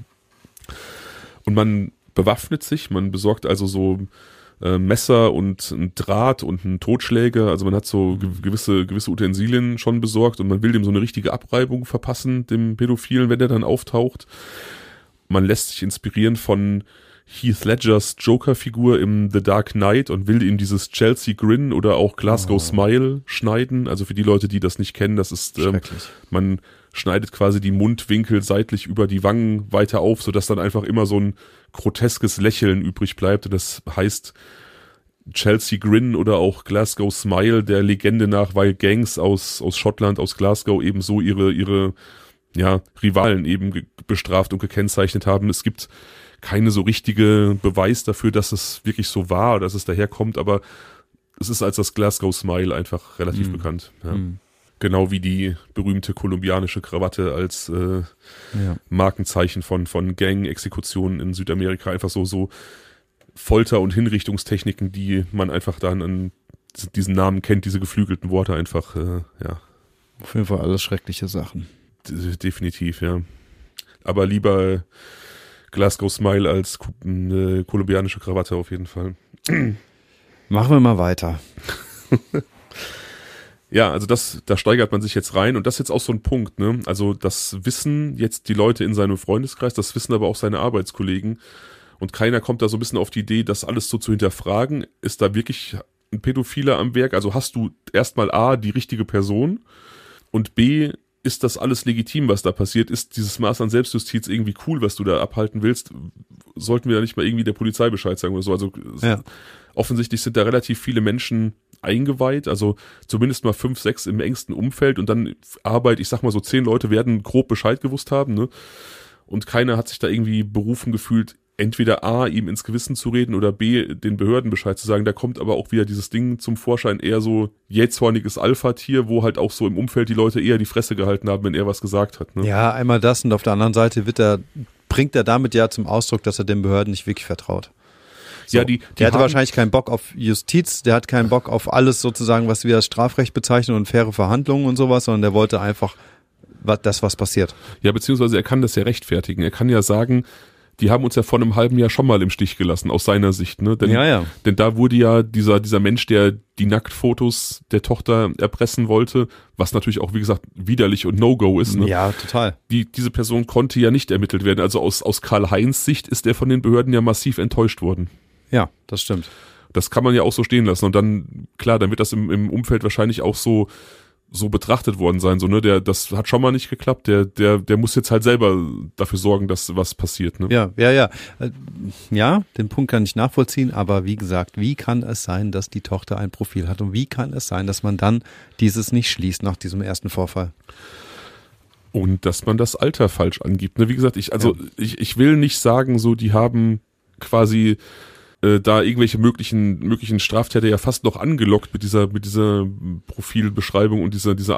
Und man bewaffnet sich, man besorgt also so Messer und ein Draht und einen Totschläger, also man hat so gewisse Utensilien schon besorgt und man will dem so eine richtige Abreibung verpassen, dem Pädophilen, wenn der dann auftaucht. Man lässt sich inspirieren von Heath Ledgers Joker-Figur im The Dark Knight und will ihm dieses Chelsea Grin oder auch Glasgow Smile schneiden. Also für die Leute, die das nicht kennen, das ist, man schneidet quasi die Mundwinkel seitlich über die Wangen weiter auf, sodass dann einfach immer so ein groteskes Lächeln übrig bleibt. Und das heißt Chelsea Grin oder auch Glasgow Smile der Legende nach, weil Gangs aus Schottland, aus Glasgow eben so ihre Rivalen eben bestraft und gekennzeichnet haben. Es gibt keine so richtige Beweis dafür, dass es wirklich so war oder dass es daherkommt, aber es ist als das Glasgow Smile einfach relativ bekannt. Ja. Genau wie die berühmte kolumbianische Krawatte als Markenzeichen von Gang-Exekutionen in Südamerika. Einfach so Folter- und Hinrichtungstechniken, die man einfach dann an diesen Namen kennt, diese geflügelten Worte einfach, Auf jeden Fall alles schreckliche Sachen. Definitiv, ja. Aber lieber Glasgow Smile als eine kolumbianische Krawatte auf jeden Fall. Machen wir mal weiter. Ja, also da steigert man sich jetzt rein und das ist jetzt auch so ein Punkt, ne? Also das wissen jetzt die Leute in seinem Freundeskreis, das wissen aber auch seine Arbeitskollegen und keiner kommt da so ein bisschen auf die Idee, das alles so zu hinterfragen. Ist da wirklich ein Pädophiler am Werk? Also hast du erstmal A, die richtige Person und B, ist das alles legitim, was da passiert? Ist dieses Maß an Selbstjustiz irgendwie cool, was du da abhalten willst? Sollten wir da nicht mal irgendwie der Polizei Bescheid sagen oder so? Also offensichtlich sind da relativ viele Menschen eingeweiht, also zumindest mal 5, 6 im engsten Umfeld und dann Arbeit, ich sag mal so 10 Leute werden grob Bescheid gewusst haben, ne? Und keiner hat sich da irgendwie berufen gefühlt, entweder A, ihm ins Gewissen zu reden oder B, den Behörden Bescheid zu sagen. Da kommt aber auch wieder dieses Ding zum Vorschein, eher so jähzorniges Alpha-Tier, wo halt auch so im Umfeld die Leute eher die Fresse gehalten haben, wenn er was gesagt hat. Ne? Ja, einmal das und auf der anderen Seite bringt er damit ja zum Ausdruck, dass er den Behörden nicht wirklich vertraut. So. Ja, der hatte wahrscheinlich keinen Bock auf Justiz, der hat keinen Bock auf alles sozusagen, was wir als Strafrecht bezeichnen und faire Verhandlungen und sowas, sondern der wollte einfach was passiert. Ja, beziehungsweise er kann das ja rechtfertigen. Er kann ja sagen, die haben uns ja vor einem halben Jahr schon mal im Stich gelassen, aus seiner Sicht, ne? Denn da wurde ja dieser Mensch, der die Nacktfotos der Tochter erpressen wollte, was natürlich auch, wie gesagt, widerlich und No-Go ist, ne? Ja, total. Diese Person konnte ja nicht ermittelt werden. Also aus Karl-Heinz Sicht ist er von den Behörden ja massiv enttäuscht worden. Ja, das stimmt. Das kann man ja auch so stehen lassen. Und dann, klar, dann wird das im Umfeld wahrscheinlich auch so betrachtet worden sein, so, ne, das hat schon mal nicht geklappt, der muss jetzt halt selber dafür sorgen, dass was passiert, ne? Ja, den Punkt kann ich nachvollziehen, aber wie gesagt, wie kann es sein, dass die Tochter ein Profil hat und wie kann es sein, dass man dann dieses nicht schließt nach diesem ersten Vorfall? Und dass man das Alter falsch angibt, ne, wie gesagt, ich will nicht sagen, so, die haben quasi da irgendwelche möglichen Straftäter ja fast noch angelockt mit dieser Profilbeschreibung und dieser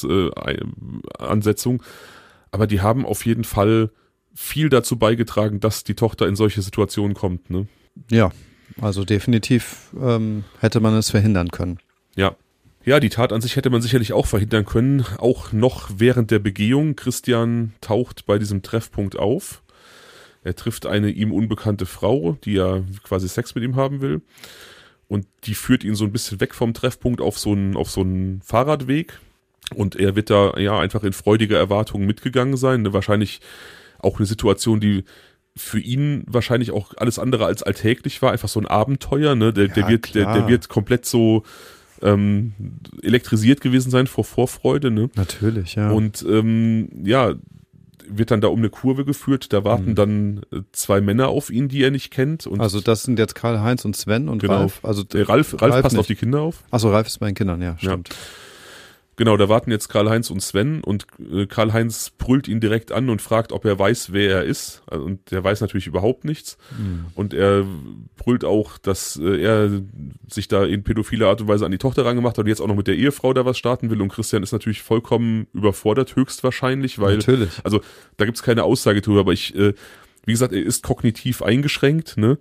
Altersansetzung. Aber die haben auf jeden Fall viel dazu beigetragen, dass die Tochter in solche Situationen kommt, ne? Ja, also definitiv hätte man es verhindern können. Ja. Ja, die Tat an sich hätte man sicherlich auch verhindern können, auch noch während der Begehung. Christian taucht bei diesem Treffpunkt auf. Er trifft eine ihm unbekannte Frau, die ja quasi Sex mit ihm haben will. Und die führt ihn so ein bisschen weg vom Treffpunkt auf so einen Fahrradweg. Und er wird da ja einfach in freudiger Erwartung mitgegangen sein. Wahrscheinlich auch eine Situation, die für ihn wahrscheinlich auch alles andere als alltäglich war. Einfach so ein Abenteuer, ne? Der wird komplett so elektrisiert gewesen sein vor Vorfreude, ne? Natürlich, ja. Und wird dann da um eine Kurve geführt, da warten dann zwei Männer auf ihn, die er nicht kennt. Und also das sind jetzt Karl-Heinz und Sven und genau. Ralf. Also Ralf passt nicht auf die Kinder auf. Achso, Ralf ist bei den Kindern, ja, stimmt. Ja. Genau, da warten jetzt Karl-Heinz und Sven und Karl-Heinz brüllt ihn direkt an und fragt, ob er weiß, wer er ist. Und der weiß natürlich überhaupt nichts. Und er brüllt auch, dass er sich da in pädophiler Art und Weise an die Tochter rangemacht hat und jetzt auch noch mit der Ehefrau da was starten will. Und Christian ist natürlich vollkommen überfordert, höchstwahrscheinlich, weil, natürlich. Also da gibt's keine Aussage drüber, aber wie gesagt, er ist kognitiv eingeschränkt, ne?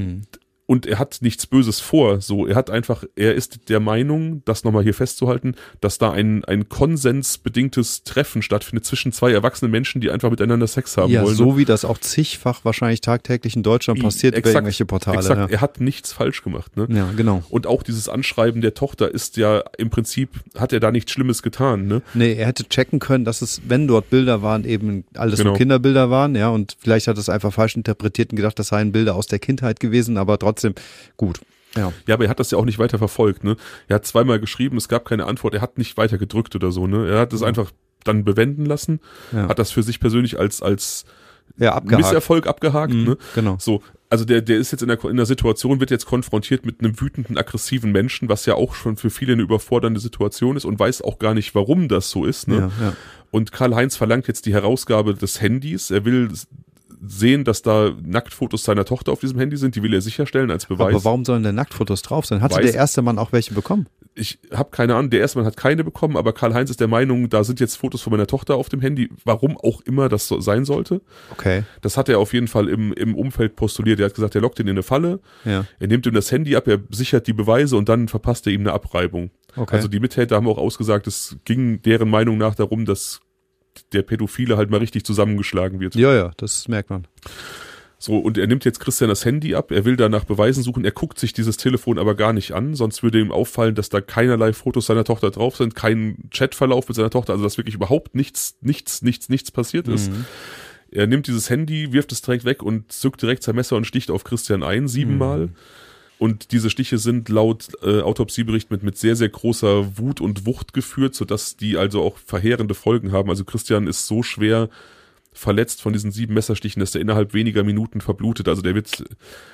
Und er hat nichts Böses vor. So, er ist der Meinung, das nochmal hier festzuhalten, dass da ein konsensbedingtes Treffen stattfindet zwischen zwei erwachsenen Menschen, die einfach miteinander Sex haben wollen. Ja, so wie das auch zigfach wahrscheinlich tagtäglich in Deutschland passiert über irgendwelche Portale. Exakt, ja. Er hat nichts falsch gemacht, ne? Ja, genau. Und auch dieses Anschreiben der Tochter ist ja im Prinzip, hat er da nichts Schlimmes getan, ne? Nee, er hätte checken können, dass es, wenn dort Bilder waren, eben alles nur Kinderbilder waren, ja, und vielleicht hat er es einfach falsch interpretiert und gedacht, das seien Bilder aus der Kindheit gewesen, aber trotzdem gut. Ja, aber er hat das ja auch nicht weiter verfolgt, ne? Er hat zweimal geschrieben, es gab keine Antwort, er hat nicht weiter gedrückt oder so, ne? Er hat es einfach dann bewenden lassen, hat das für sich persönlich als Misserfolg abgehakt, ne? Genau. So, also der ist jetzt in der Situation, wird jetzt konfrontiert mit einem wütenden, aggressiven Menschen, was ja auch schon für viele eine überfordernde Situation ist und weiß auch gar nicht, warum das so ist, ne? Ja. Und Karl-Heinz verlangt jetzt die Herausgabe des Handys, er will sehen, dass da Nacktfotos seiner Tochter auf diesem Handy sind, die will er sicherstellen als Beweis. Aber warum sollen denn Nacktfotos drauf sein? Hatte der erste Mann auch welche bekommen? Ich habe keine Ahnung, der erste Mann hat keine bekommen, aber Karl-Heinz ist der Meinung, da sind jetzt Fotos von meiner Tochter auf dem Handy, warum auch immer das so sein sollte. Okay. Das hat er auf jeden Fall im Umfeld postuliert. Er hat gesagt, er lockt ihn in eine Falle, er nimmt ihm das Handy ab, er sichert die Beweise und dann verpasst er ihm eine Abreibung. Okay. Also die Mittäter haben auch ausgesagt, es ging deren Meinung nach darum, dass der Pädophile halt mal richtig zusammengeschlagen wird. Ja, das merkt man. So, und er nimmt jetzt Christian das Handy ab, er will da nach Beweisen suchen, er guckt sich dieses Telefon aber gar nicht an, sonst würde ihm auffallen, dass da keinerlei Fotos seiner Tochter drauf sind, kein Chatverlauf mit seiner Tochter, also dass wirklich überhaupt nichts passiert ist. Er nimmt dieses Handy, wirft es direkt weg und zückt direkt sein Messer und sticht auf Christian ein, 7-mal. Und diese Stiche sind laut Autopsiebericht mit sehr, sehr großer Wut und Wucht geführt, sodass die also auch verheerende Folgen haben. Also Christian ist so schwer verletzt von diesen 7 Messerstichen, dass der innerhalb weniger Minuten verblutet. Also der wird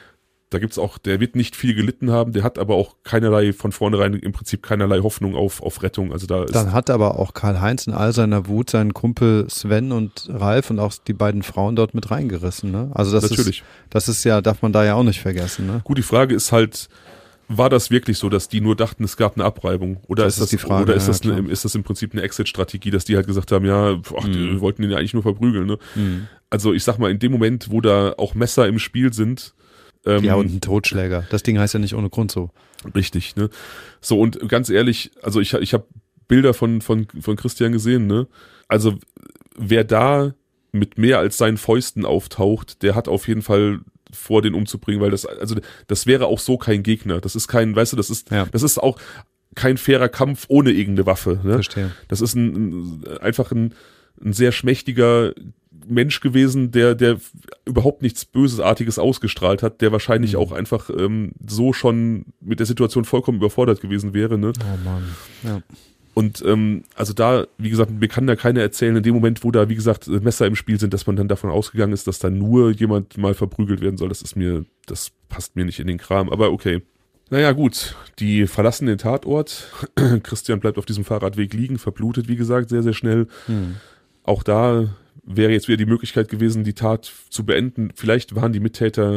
nicht viel gelitten haben, der hat aber auch von vornherein im Prinzip keinerlei Hoffnung auf Rettung. Also dann hat aber auch Karl-Heinz in all seiner Wut seinen Kumpel Sven und Ralf und auch die beiden Frauen dort mit reingerissen, ne? Also das ist ja, darf man da ja auch nicht vergessen, ne? Gut, die Frage ist halt, war das wirklich so, dass die nur dachten, es gab eine Abreibung? Oder ist das im Prinzip eine Exit-Strategie, dass die halt gesagt haben, die wollten den ja eigentlich nur verprügeln, ne? Also ich sag mal, in dem Moment, wo da auch Messer im Spiel sind, und ein Totschläger. Das Ding heißt ja nicht ohne Grund so. Richtig, ne? So, und ganz ehrlich, also ich habe Bilder von Christian gesehen, ne? Also wer da mit mehr als seinen Fäusten auftaucht, der hat auf jeden Fall vor, den umzubringen, weil das wäre auch so kein Gegner. Das ist kein, weißt du, das ist auch kein fairer Kampf ohne irgendeine Waffe, ne? Verstehe. Das ist einfach ein sehr schmächtiger Mensch gewesen, der überhaupt nichts Bösartiges ausgestrahlt hat, der wahrscheinlich auch einfach so schon mit der Situation vollkommen überfordert gewesen wäre, ne? Oh Mann, ja. Und also da, wie gesagt, mir kann da keiner erzählen, in dem Moment, wo da, wie gesagt, Messer im Spiel sind, dass man dann davon ausgegangen ist, dass da nur jemand mal verprügelt werden soll. Das passt mir nicht in den Kram, aber okay. Naja, gut, die verlassen den Tatort. Christian bleibt auf diesem Fahrradweg liegen, verblutet, wie gesagt, sehr, sehr schnell. Auch da wäre jetzt wieder die Möglichkeit gewesen, die Tat zu beenden. Vielleicht waren die Mittäter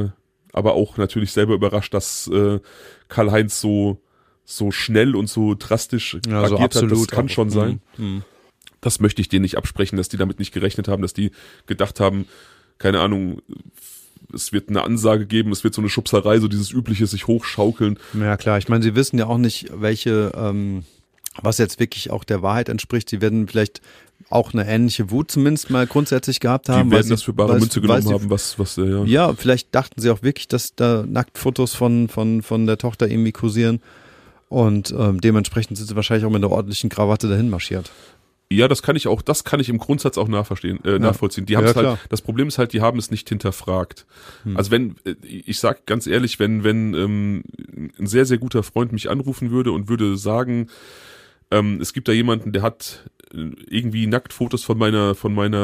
aber auch natürlich selber überrascht, dass Karl-Heinz so schnell und so drastisch agiert hat. Das kann schon sein. Das möchte ich denen nicht absprechen, dass die damit nicht gerechnet haben, dass die gedacht haben, keine Ahnung, es wird eine Ansage geben, es wird so eine Schubserei, so dieses übliche sich hochschaukeln. Ja klar, ich meine, sie wissen ja auch nicht, welche, was jetzt wirklich auch der Wahrheit entspricht. Sie werden vielleicht auch eine ähnliche Wut zumindest mal grundsätzlich gehabt haben. Die werden das für bare Münze genommen haben, was ja. Ja, vielleicht dachten sie auch wirklich, dass da Nacktfotos von der Tochter irgendwie kursieren. Und dementsprechend sind sie wahrscheinlich auch mit einer ordentlichen Krawatte dahin marschiert. Ja, das kann ich im Grundsatz auch nachvollziehen. Die haben es halt, das Problem ist halt, die haben es nicht hinterfragt. Also ich sag ganz ehrlich, wenn ein sehr, sehr guter Freund mich anrufen würde und würde sagen, es gibt da jemanden, der hat irgendwie Nacktfotos von meiner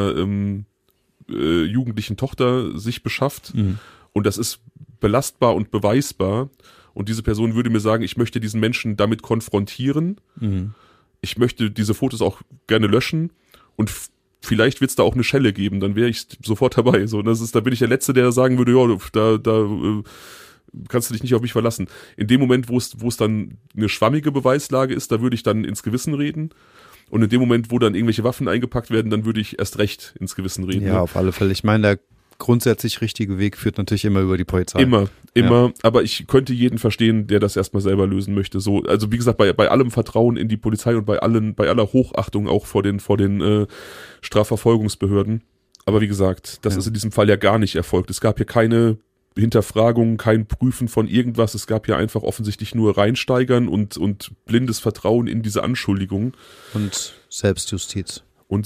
jugendlichen Tochter sich beschafft und das ist belastbar und beweisbar und diese Person würde mir sagen, ich möchte diesen Menschen damit konfrontieren, ich möchte diese Fotos auch gerne löschen und vielleicht wird es da auch eine Schelle geben, dann wäre ich sofort dabei. So, da bin ich der Letzte, der sagen würde, ja, da kannst du dich nicht auf mich verlassen. In dem Moment, wo es dann eine schwammige Beweislage ist, da würde ich dann ins Gewissen reden. Und in dem Moment, wo dann irgendwelche Waffen eingepackt werden, dann würde ich erst recht ins Gewissen reden. Ja, auf alle Fälle. Ich meine, der grundsätzlich richtige Weg führt natürlich immer über die Polizei. Immer. Ja. Aber ich könnte jeden verstehen, der das erstmal selber lösen möchte. So, also wie gesagt, bei allem Vertrauen in die Polizei und bei aller Hochachtung auch vor den Strafverfolgungsbehörden. Aber wie gesagt, das ist in diesem Fall ja gar nicht erfolgt. Es gab hier keine Hinterfragung, kein Prüfen von irgendwas. Es gab hier einfach offensichtlich nur reinsteigern und blindes Vertrauen in diese Anschuldigungen. Und Selbstjustiz.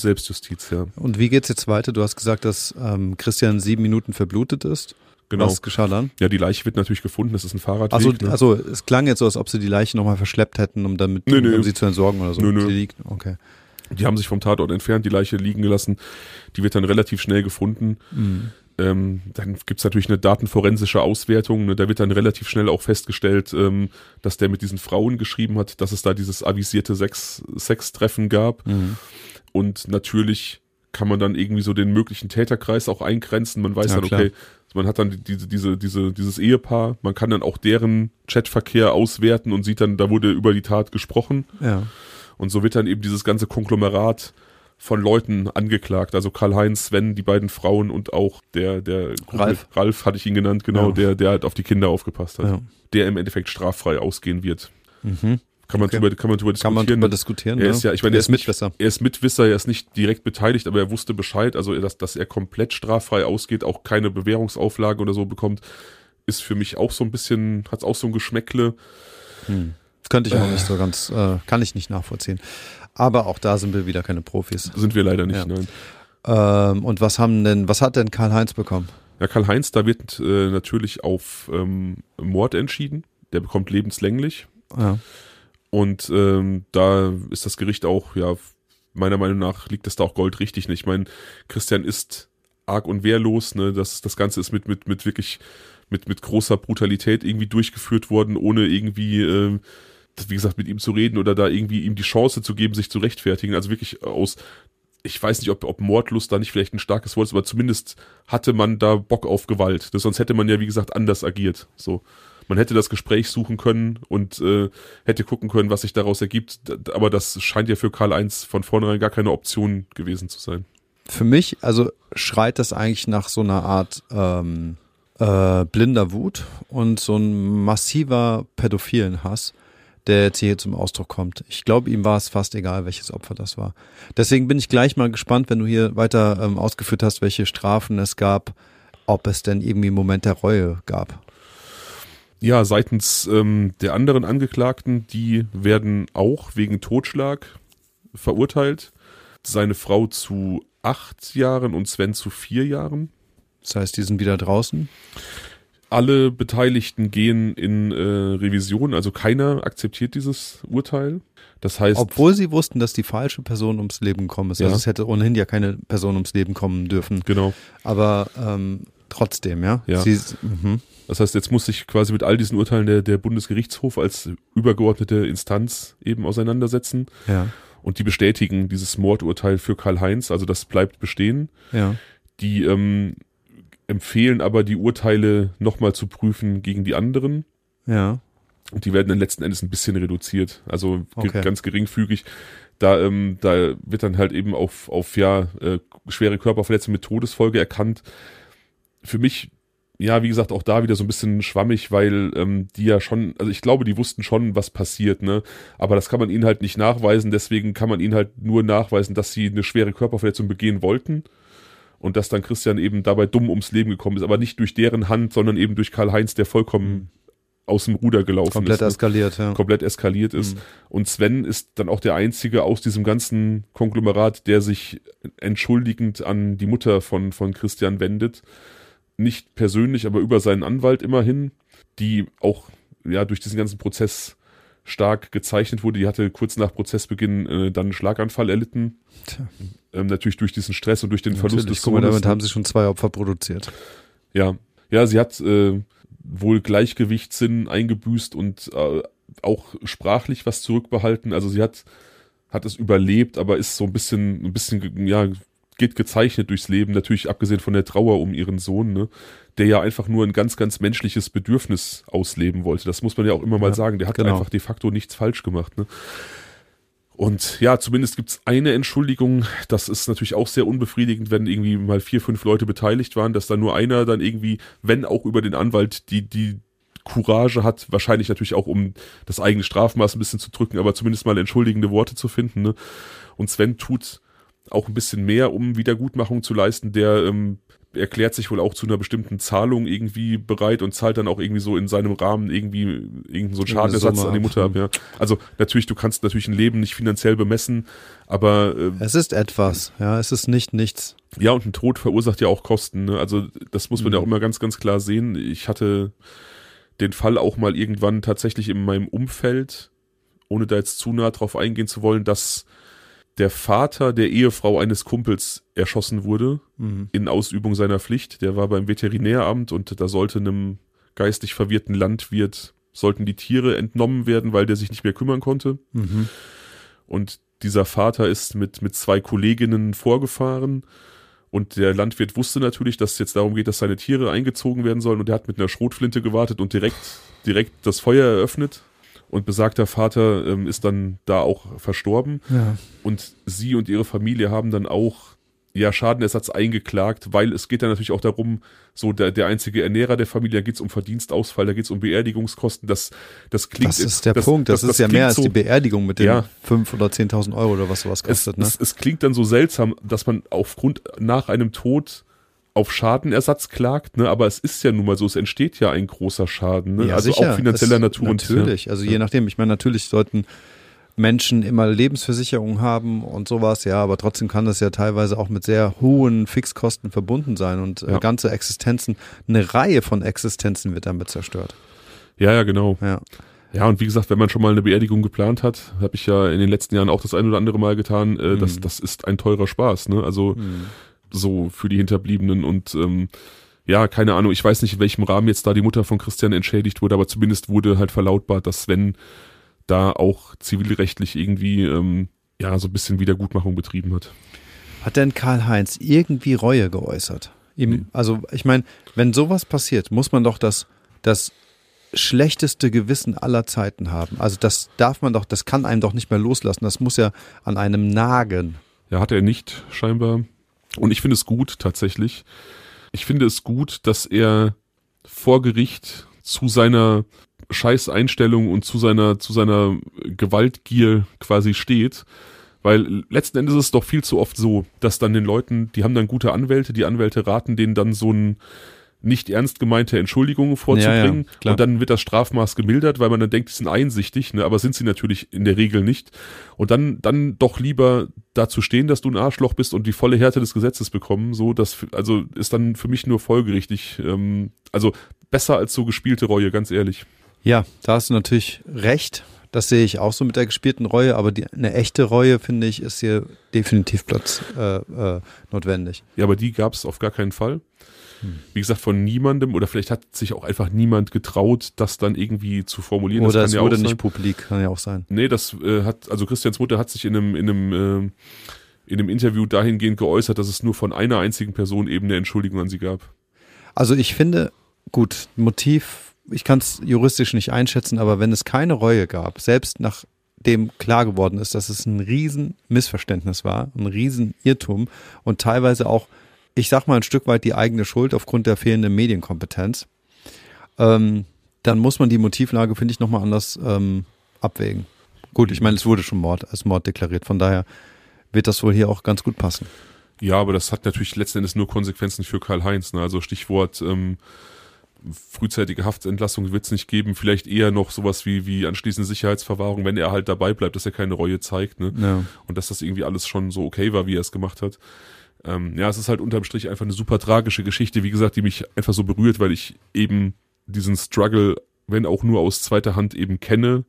Ja. Und wie geht's jetzt weiter? Du hast gesagt, dass Christian 7 Minuten verblutet ist. Genau. Was geschah dann? Ja, die Leiche wird natürlich gefunden, das ist ein Fahrradweg. Also es klang jetzt so, als ob sie die Leiche nochmal verschleppt hätten, um sie zu entsorgen oder so. Nö. Die liegt, okay. Die haben sich vom Tatort entfernt, die Leiche liegen gelassen. Die wird dann relativ schnell gefunden. Dann gibt's natürlich eine datenforensische Auswertung. Ne? Da wird dann relativ schnell auch festgestellt, dass der mit diesen Frauen geschrieben hat, dass es da dieses avisierte Sextreffen gab. Und natürlich kann man dann irgendwie so den möglichen Täterkreis auch eingrenzen. Man weiß dann, okay, man hat dann dieses Ehepaar, man kann dann auch deren Chatverkehr auswerten und sieht dann, da wurde über die Tat gesprochen. Ja. Und so wird dann eben dieses ganze Konglomerat von Leuten angeklagt. Also Karl-Heinz, Sven, die beiden Frauen und auch der Ralf hatte ich ihn genannt, genau, der halt auf die Kinder aufgepasst hat. Ja. Der im Endeffekt straffrei ausgehen wird. Kann man drüber diskutieren. Er ist ja, ich meine, er ist Mitwisser. Er ist Mitwisser, er ist nicht direkt beteiligt, aber er wusste Bescheid, also dass er komplett straffrei ausgeht, auch keine Bewährungsauflage oder so bekommt, ist für mich auch so ein bisschen, hat's auch so ein Geschmäckle. Könnte ich auch nicht so ganz, kann ich nicht nachvollziehen. Aber auch da sind wir wieder keine Profis. Sind wir leider nicht, nein. Und was hat denn Karl-Heinz bekommen? Ja, Karl-Heinz, da wird natürlich auf Mord entschieden. Der bekommt lebenslänglich. Ja. Und da ist das Gericht auch, ja, meiner Meinung nach liegt das da auch goldrichtig. Ne? Ich meine, Christian ist arg und wehrlos. Ne? Das Ganze ist mit wirklich mit großer Brutalität irgendwie durchgeführt worden, ohne irgendwie wie gesagt, mit ihm zu reden oder da irgendwie ihm die Chance zu geben, sich zu rechtfertigen. Also wirklich ich weiß nicht, ob Mordlust da nicht vielleicht ein starkes Wort ist, aber zumindest hatte man da Bock auf Gewalt. Sonst hätte man ja, wie gesagt, anders agiert. So, man hätte das Gespräch suchen können und hätte gucken können, was sich daraus ergibt. Aber das scheint ja für Karl-Heinz von vornherein gar keine Option gewesen zu sein. Für mich, also schreit das eigentlich nach so einer Art blinder Wut und so ein massiver pädophilen Hass, der jetzt hier zum Ausdruck kommt. Ich glaube, ihm war es fast egal, welches Opfer das war. Deswegen bin ich gleich mal gespannt, wenn du hier weiter ausgeführt hast, welche Strafen es gab, ob es denn irgendwie einen Moment der Reue gab. Ja, seitens der anderen Angeklagten, die werden auch wegen Totschlag verurteilt. Seine Frau zu 8 Jahren und Sven zu 4 Jahren. Das heißt, die sind wieder draußen? Alle Beteiligten gehen in Revision, also keiner akzeptiert dieses Urteil. Das heißt, obwohl sie wussten, dass die falsche Person ums Leben gekommen ist. Ja. Also es hätte ohnehin ja keine Person ums Leben kommen dürfen. Genau. Aber trotzdem, ja. Das heißt, jetzt muss sich quasi mit all diesen Urteilen der Bundesgerichtshof als übergeordnete Instanz eben auseinandersetzen. Ja. Und die bestätigen dieses Mordurteil für Karl-Heinz, also das bleibt bestehen. Ja. Die empfehlen aber, die Urteile nochmal zu prüfen gegen die anderen. Ja. Und die werden dann letzten Endes ein bisschen reduziert, also Okay. ganz geringfügig. Da wird dann halt eben auf schwere Körperverletzung mit Todesfolge erkannt. Für mich, ja, wie gesagt, auch da wieder so ein bisschen schwammig, weil die ja schon, also ich glaube, die wussten schon, was passiert, ne? Aber das kann man ihnen halt nicht nachweisen, deswegen kann man ihnen halt nur nachweisen, dass sie eine schwere Körperverletzung begehen wollten und dass dann Christian eben dabei dumm ums Leben gekommen ist, aber nicht durch deren Hand, sondern eben durch Karl-Heinz, der vollkommen aus dem Ruder gelaufen Komplett ist. eskaliert, ja. Komplett eskaliert ist. Und Sven ist dann auch der Einzige aus diesem ganzen Konglomerat, der sich entschuldigend an die Mutter von Christian wendet. Nicht persönlich, aber über seinen Anwalt immerhin, die auch ja durch diesen ganzen Prozess stark gezeichnet wurde. Die hatte kurz nach Prozessbeginn dann einen Schlaganfall erlitten. Natürlich durch diesen Stress und durch den Verlust des Guck mal, Sohnes. damit haben sie schon 2 Opfer produziert. Ja, sie hat wohl Gleichgewichtssinn eingebüßt und auch sprachlich was zurückbehalten. Also sie hat es überlebt, aber ist so ein bisschen, ja, geht gezeichnet durchs Leben. Natürlich abgesehen von der Trauer um ihren Sohn, ne, der ja einfach nur ein ganz, ganz menschliches Bedürfnis ausleben wollte. Das muss man ja auch immer mal sagen. Der hat einfach de facto nichts falsch gemacht, ne. Und ja, zumindest gibt's eine Entschuldigung. Das ist natürlich auch sehr unbefriedigend, wenn irgendwie mal 4, 5 Leute beteiligt waren, dass da nur einer dann irgendwie, wenn auch über den Anwalt, die Courage hat, wahrscheinlich natürlich auch, um das eigene Strafmaß ein bisschen zu drücken, aber zumindest mal entschuldigende Worte zu finden, ne? Und Sven tut auch ein bisschen mehr, um Wiedergutmachung zu leisten. Der erklärt sich wohl auch zu einer bestimmten Zahlung irgendwie bereit und zahlt dann auch irgendwie so in seinem Rahmen irgendeinen so einen Schadenersatz an die Mutter ab. Ja. Also natürlich, du kannst natürlich ein Leben nicht finanziell bemessen, aber es ist etwas, ja, es ist nicht nichts. Ja, und ein Tod verursacht ja auch Kosten, ne? Also das muss man ja auch immer ganz, ganz klar sehen. Ich hatte den Fall auch mal irgendwann tatsächlich in meinem Umfeld, ohne da jetzt zu nah drauf eingehen zu wollen, dass der Vater der Ehefrau eines Kumpels erschossen wurde in Ausübung seiner Pflicht. Der war beim Veterinäramt und da sollte einem geistig verwirrten Landwirt, sollten die Tiere entnommen werden, weil der sich nicht mehr kümmern konnte. Und dieser Vater ist mit 2 Kolleginnen vorgefahren und der Landwirt wusste natürlich, dass es jetzt darum geht, dass seine Tiere eingezogen werden sollen und er hat mit einer Schrotflinte gewartet und direkt das Feuer eröffnet. Und besagter Vater ist dann da auch verstorben. Ja. Und sie und ihre Familie haben dann auch Schadenersatz eingeklagt, weil es geht dann natürlich auch darum, so der einzige Ernährer der Familie, da geht es um Verdienstausfall, da geht es um Beerdigungskosten. Das klingt. Das ist der Punkt. Das ist ja mehr als die Beerdigung mit den 5.000 oder 10.000 Euro oder was sowas kostet. Es klingt dann so seltsam, dass man nach einem Tod auf Schadenersatz klagt, ne? Aber es ist ja nun mal so, es entsteht ja ein großer Schaden, ne? Ja, also sicher. auch finanzieller Natur. Natürlich, also je nachdem. Ich meine, natürlich sollten Menschen immer Lebensversicherung haben und sowas, ja, aber trotzdem kann das ja teilweise auch mit sehr hohen Fixkosten verbunden sein und ganze Existenzen, eine Reihe von Existenzen wird damit zerstört. Ja, genau. Ja, und wie gesagt, wenn man schon mal eine Beerdigung geplant hat, habe ich ja in den letzten Jahren auch das ein oder andere Mal getan, das ist ein teurer Spaß, ne? Also so für die Hinterbliebenen und keine Ahnung, ich weiß nicht, in welchem Rahmen jetzt da die Mutter von Christian entschädigt wurde, aber zumindest wurde halt verlautbart, dass Sven da auch zivilrechtlich irgendwie so ein bisschen Wiedergutmachung betrieben hat. Hat denn Karl-Heinz irgendwie Reue geäußert? Also ich meine, wenn sowas passiert, muss man doch das schlechteste Gewissen aller Zeiten haben. Also das kann einem doch nicht mehr loslassen. Das muss ja an einem nagen. Ja, hat er nicht, scheinbar. Und ich finde es gut, tatsächlich. Ich finde es gut, dass er vor Gericht zu seiner Scheißeinstellung und zu seiner Gewaltgier quasi steht. Weil letzten Endes ist es doch viel zu oft so, dass dann den Leuten, die haben dann gute Anwälte, die Anwälte raten denen dann so ein nicht ernst gemeinte Entschuldigungen vorzubringen und dann wird das Strafmaß gemildert, weil man dann denkt, die sind einsichtig, ne, aber sind sie natürlich in der Regel nicht. Und dann doch lieber dazu stehen, dass du ein Arschloch bist und die volle Härte des Gesetzes bekommen, so also ist dann für mich nur folgerichtig, also besser als so gespielte Reue, ganz ehrlich. Ja, da hast du natürlich recht. Das sehe ich auch so mit der gespielten Reue, aber eine echte Reue, finde ich, ist hier definitiv notwendig. Ja, aber die gab es auf gar keinen Fall. Wie gesagt, von niemandem, oder vielleicht hat sich auch einfach niemand getraut, das dann irgendwie zu formulieren. Oder das es wurde nicht publik, kann ja auch sein. Nee, also Christians Mutter hat sich in einem Interview dahingehend geäußert, dass es nur von einer einzigen Person eben eine Entschuldigung an sie gab. Also ich finde, gut, Motiv, ich kann es juristisch nicht einschätzen, aber wenn es keine Reue gab, selbst nachdem klar geworden ist, dass es ein Riesenmissverständnis war, ein Riesenirrtum und teilweise auch, ich sag mal, ein Stück weit die eigene Schuld aufgrund der fehlenden Medienkompetenz, dann muss man die Motivlage, finde ich, nochmal anders abwägen. Gut, ich meine, es wurde schon als Mord deklariert, von daher wird das wohl hier auch ganz gut passen. Ja, aber das hat natürlich letzten Endes nur Konsequenzen für Karl-Heinz. Ne? Also Stichwort frühzeitige Haftentlassung wird es nicht geben. Vielleicht eher noch sowas wie anschließende Sicherheitsverwahrung, wenn er halt dabei bleibt, dass er keine Reue zeigt. Ne? Ja. Und dass das irgendwie alles schon so okay war, wie er es gemacht hat. Ja, es ist halt unterm Strich einfach eine super tragische Geschichte, wie gesagt, die mich einfach so berührt, weil ich eben diesen Struggle, wenn auch nur aus zweiter Hand eben kenne,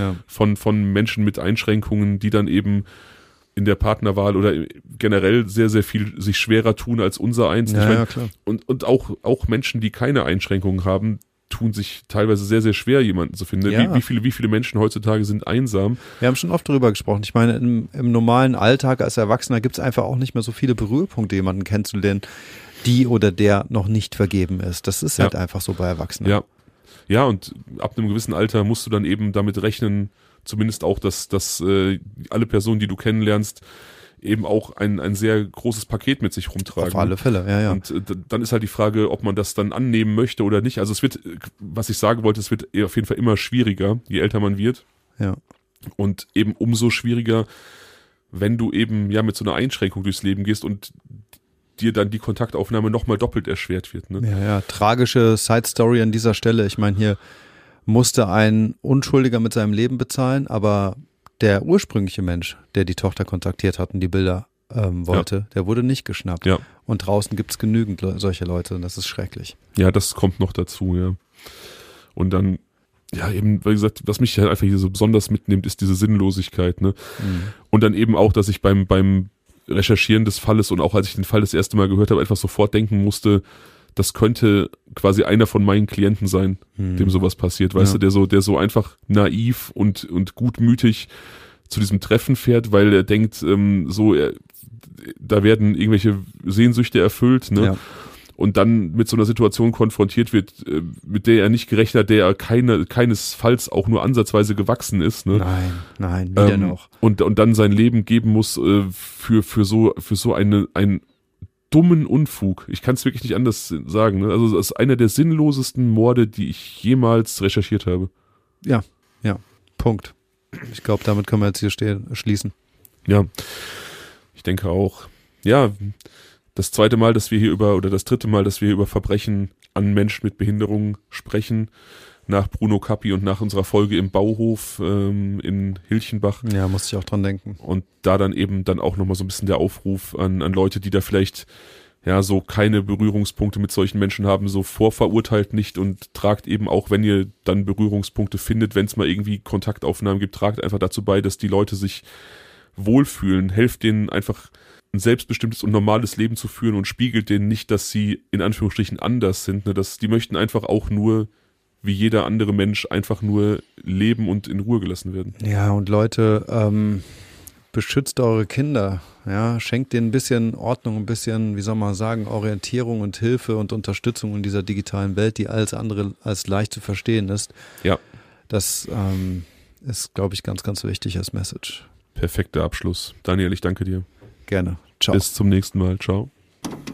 von Menschen mit Einschränkungen, die dann eben in der Partnerwahl oder generell sehr, sehr viel sich schwerer tun als unser eins. Ja, klar. Und auch Menschen, die keine Einschränkungen haben, tun sich teilweise sehr, sehr schwer, jemanden zu finden. Ja. Wie viele Menschen heutzutage sind einsam? Wir haben schon oft darüber gesprochen. Ich meine, im normalen Alltag als Erwachsener gibt es einfach auch nicht mehr so viele Berührpunkte, jemanden kennenzulernen, die oder der noch nicht vergeben ist. Das ist halt einfach so bei Erwachsenen. Ja, und ab einem gewissen Alter musst du dann eben damit rechnen, zumindest auch, dass alle Personen, die du kennenlernst, eben auch ein sehr großes Paket mit sich rumtragen. Auf alle Fälle, ja. Und dann ist halt die Frage, ob man das dann annehmen möchte oder nicht. Also es wird, was ich sagen wollte, es wird auf jeden Fall immer schwieriger, je älter man wird. Ja. Und eben umso schwieriger, wenn du eben ja mit so einer Einschränkung durchs Leben gehst und dir dann die Kontaktaufnahme nochmal doppelt erschwert wird. Ne? Ja, tragische Side-Story an dieser Stelle. Ich meine, hier musste ein Unschuldiger mit seinem Leben bezahlen, aber der ursprüngliche Mensch, der die Tochter kontaktiert hat und die Bilder wollte, der wurde nicht geschnappt. Ja. Und draußen gibt es genügend solche Leute und das ist schrecklich. Ja, das kommt noch dazu, ja. Und dann, ja, eben, wie gesagt, was mich halt einfach hier so besonders mitnimmt, ist diese Sinnlosigkeit, ne? Mhm. Und dann eben auch, dass ich beim Recherchieren des Falles und auch als ich den Fall das erste Mal gehört habe, einfach sofort denken musste, das könnte quasi einer von meinen Klienten sein, dem sowas passiert, weißt du, der so einfach naiv und gutmütig zu diesem Treffen fährt, weil er denkt, da werden irgendwelche Sehnsüchte erfüllt, ne? Ja. Und dann mit so einer Situation konfrontiert wird, mit der er nicht gerechnet hat, der er keinesfalls auch nur ansatzweise gewachsen ist. Ne? Nein, wieder noch. Und dann sein Leben geben muss für so einen dummen Unfug. Ich kann es wirklich nicht anders sagen. Ne? Also das ist einer der sinnlosesten Morde, die ich jemals recherchiert habe. Ja, Punkt. Ich glaube, damit können wir jetzt hier schließen. Ja, ich denke auch. Ja, das dritte Mal, dass wir hier über Verbrechen an Menschen mit Behinderung sprechen, nach Bruno Kappi und nach unserer Folge im Bauhof in Hilchenbach. Ja, musste ich auch dran denken. Und da dann eben dann auch nochmal so ein bisschen der Aufruf an Leute, die da vielleicht ja so keine Berührungspunkte mit solchen Menschen haben, so vorverurteilt nicht und tragt eben auch, wenn ihr dann Berührungspunkte findet, wenn es mal irgendwie Kontaktaufnahmen gibt, tragt einfach dazu bei, dass die Leute sich wohlfühlen, helft denen einfach ein selbstbestimmtes und normales Leben zu führen und spiegelt denen nicht, dass sie in Anführungsstrichen anders sind. Ne? Die möchten einfach auch nur, wie jeder andere Mensch, einfach nur leben und in Ruhe gelassen werden. Ja, und Leute, beschützt eure Kinder. Ja, schenkt denen ein bisschen Ordnung, ein bisschen, wie soll man sagen, Orientierung und Hilfe und Unterstützung in dieser digitalen Welt, die alles andere als leicht zu verstehen ist. Ja. Das ist, glaube ich, ganz, ganz wichtig als Message. Perfekter Abschluss. Daniel, ich danke dir. Gerne. Ciao. Bis zum nächsten Mal. Ciao.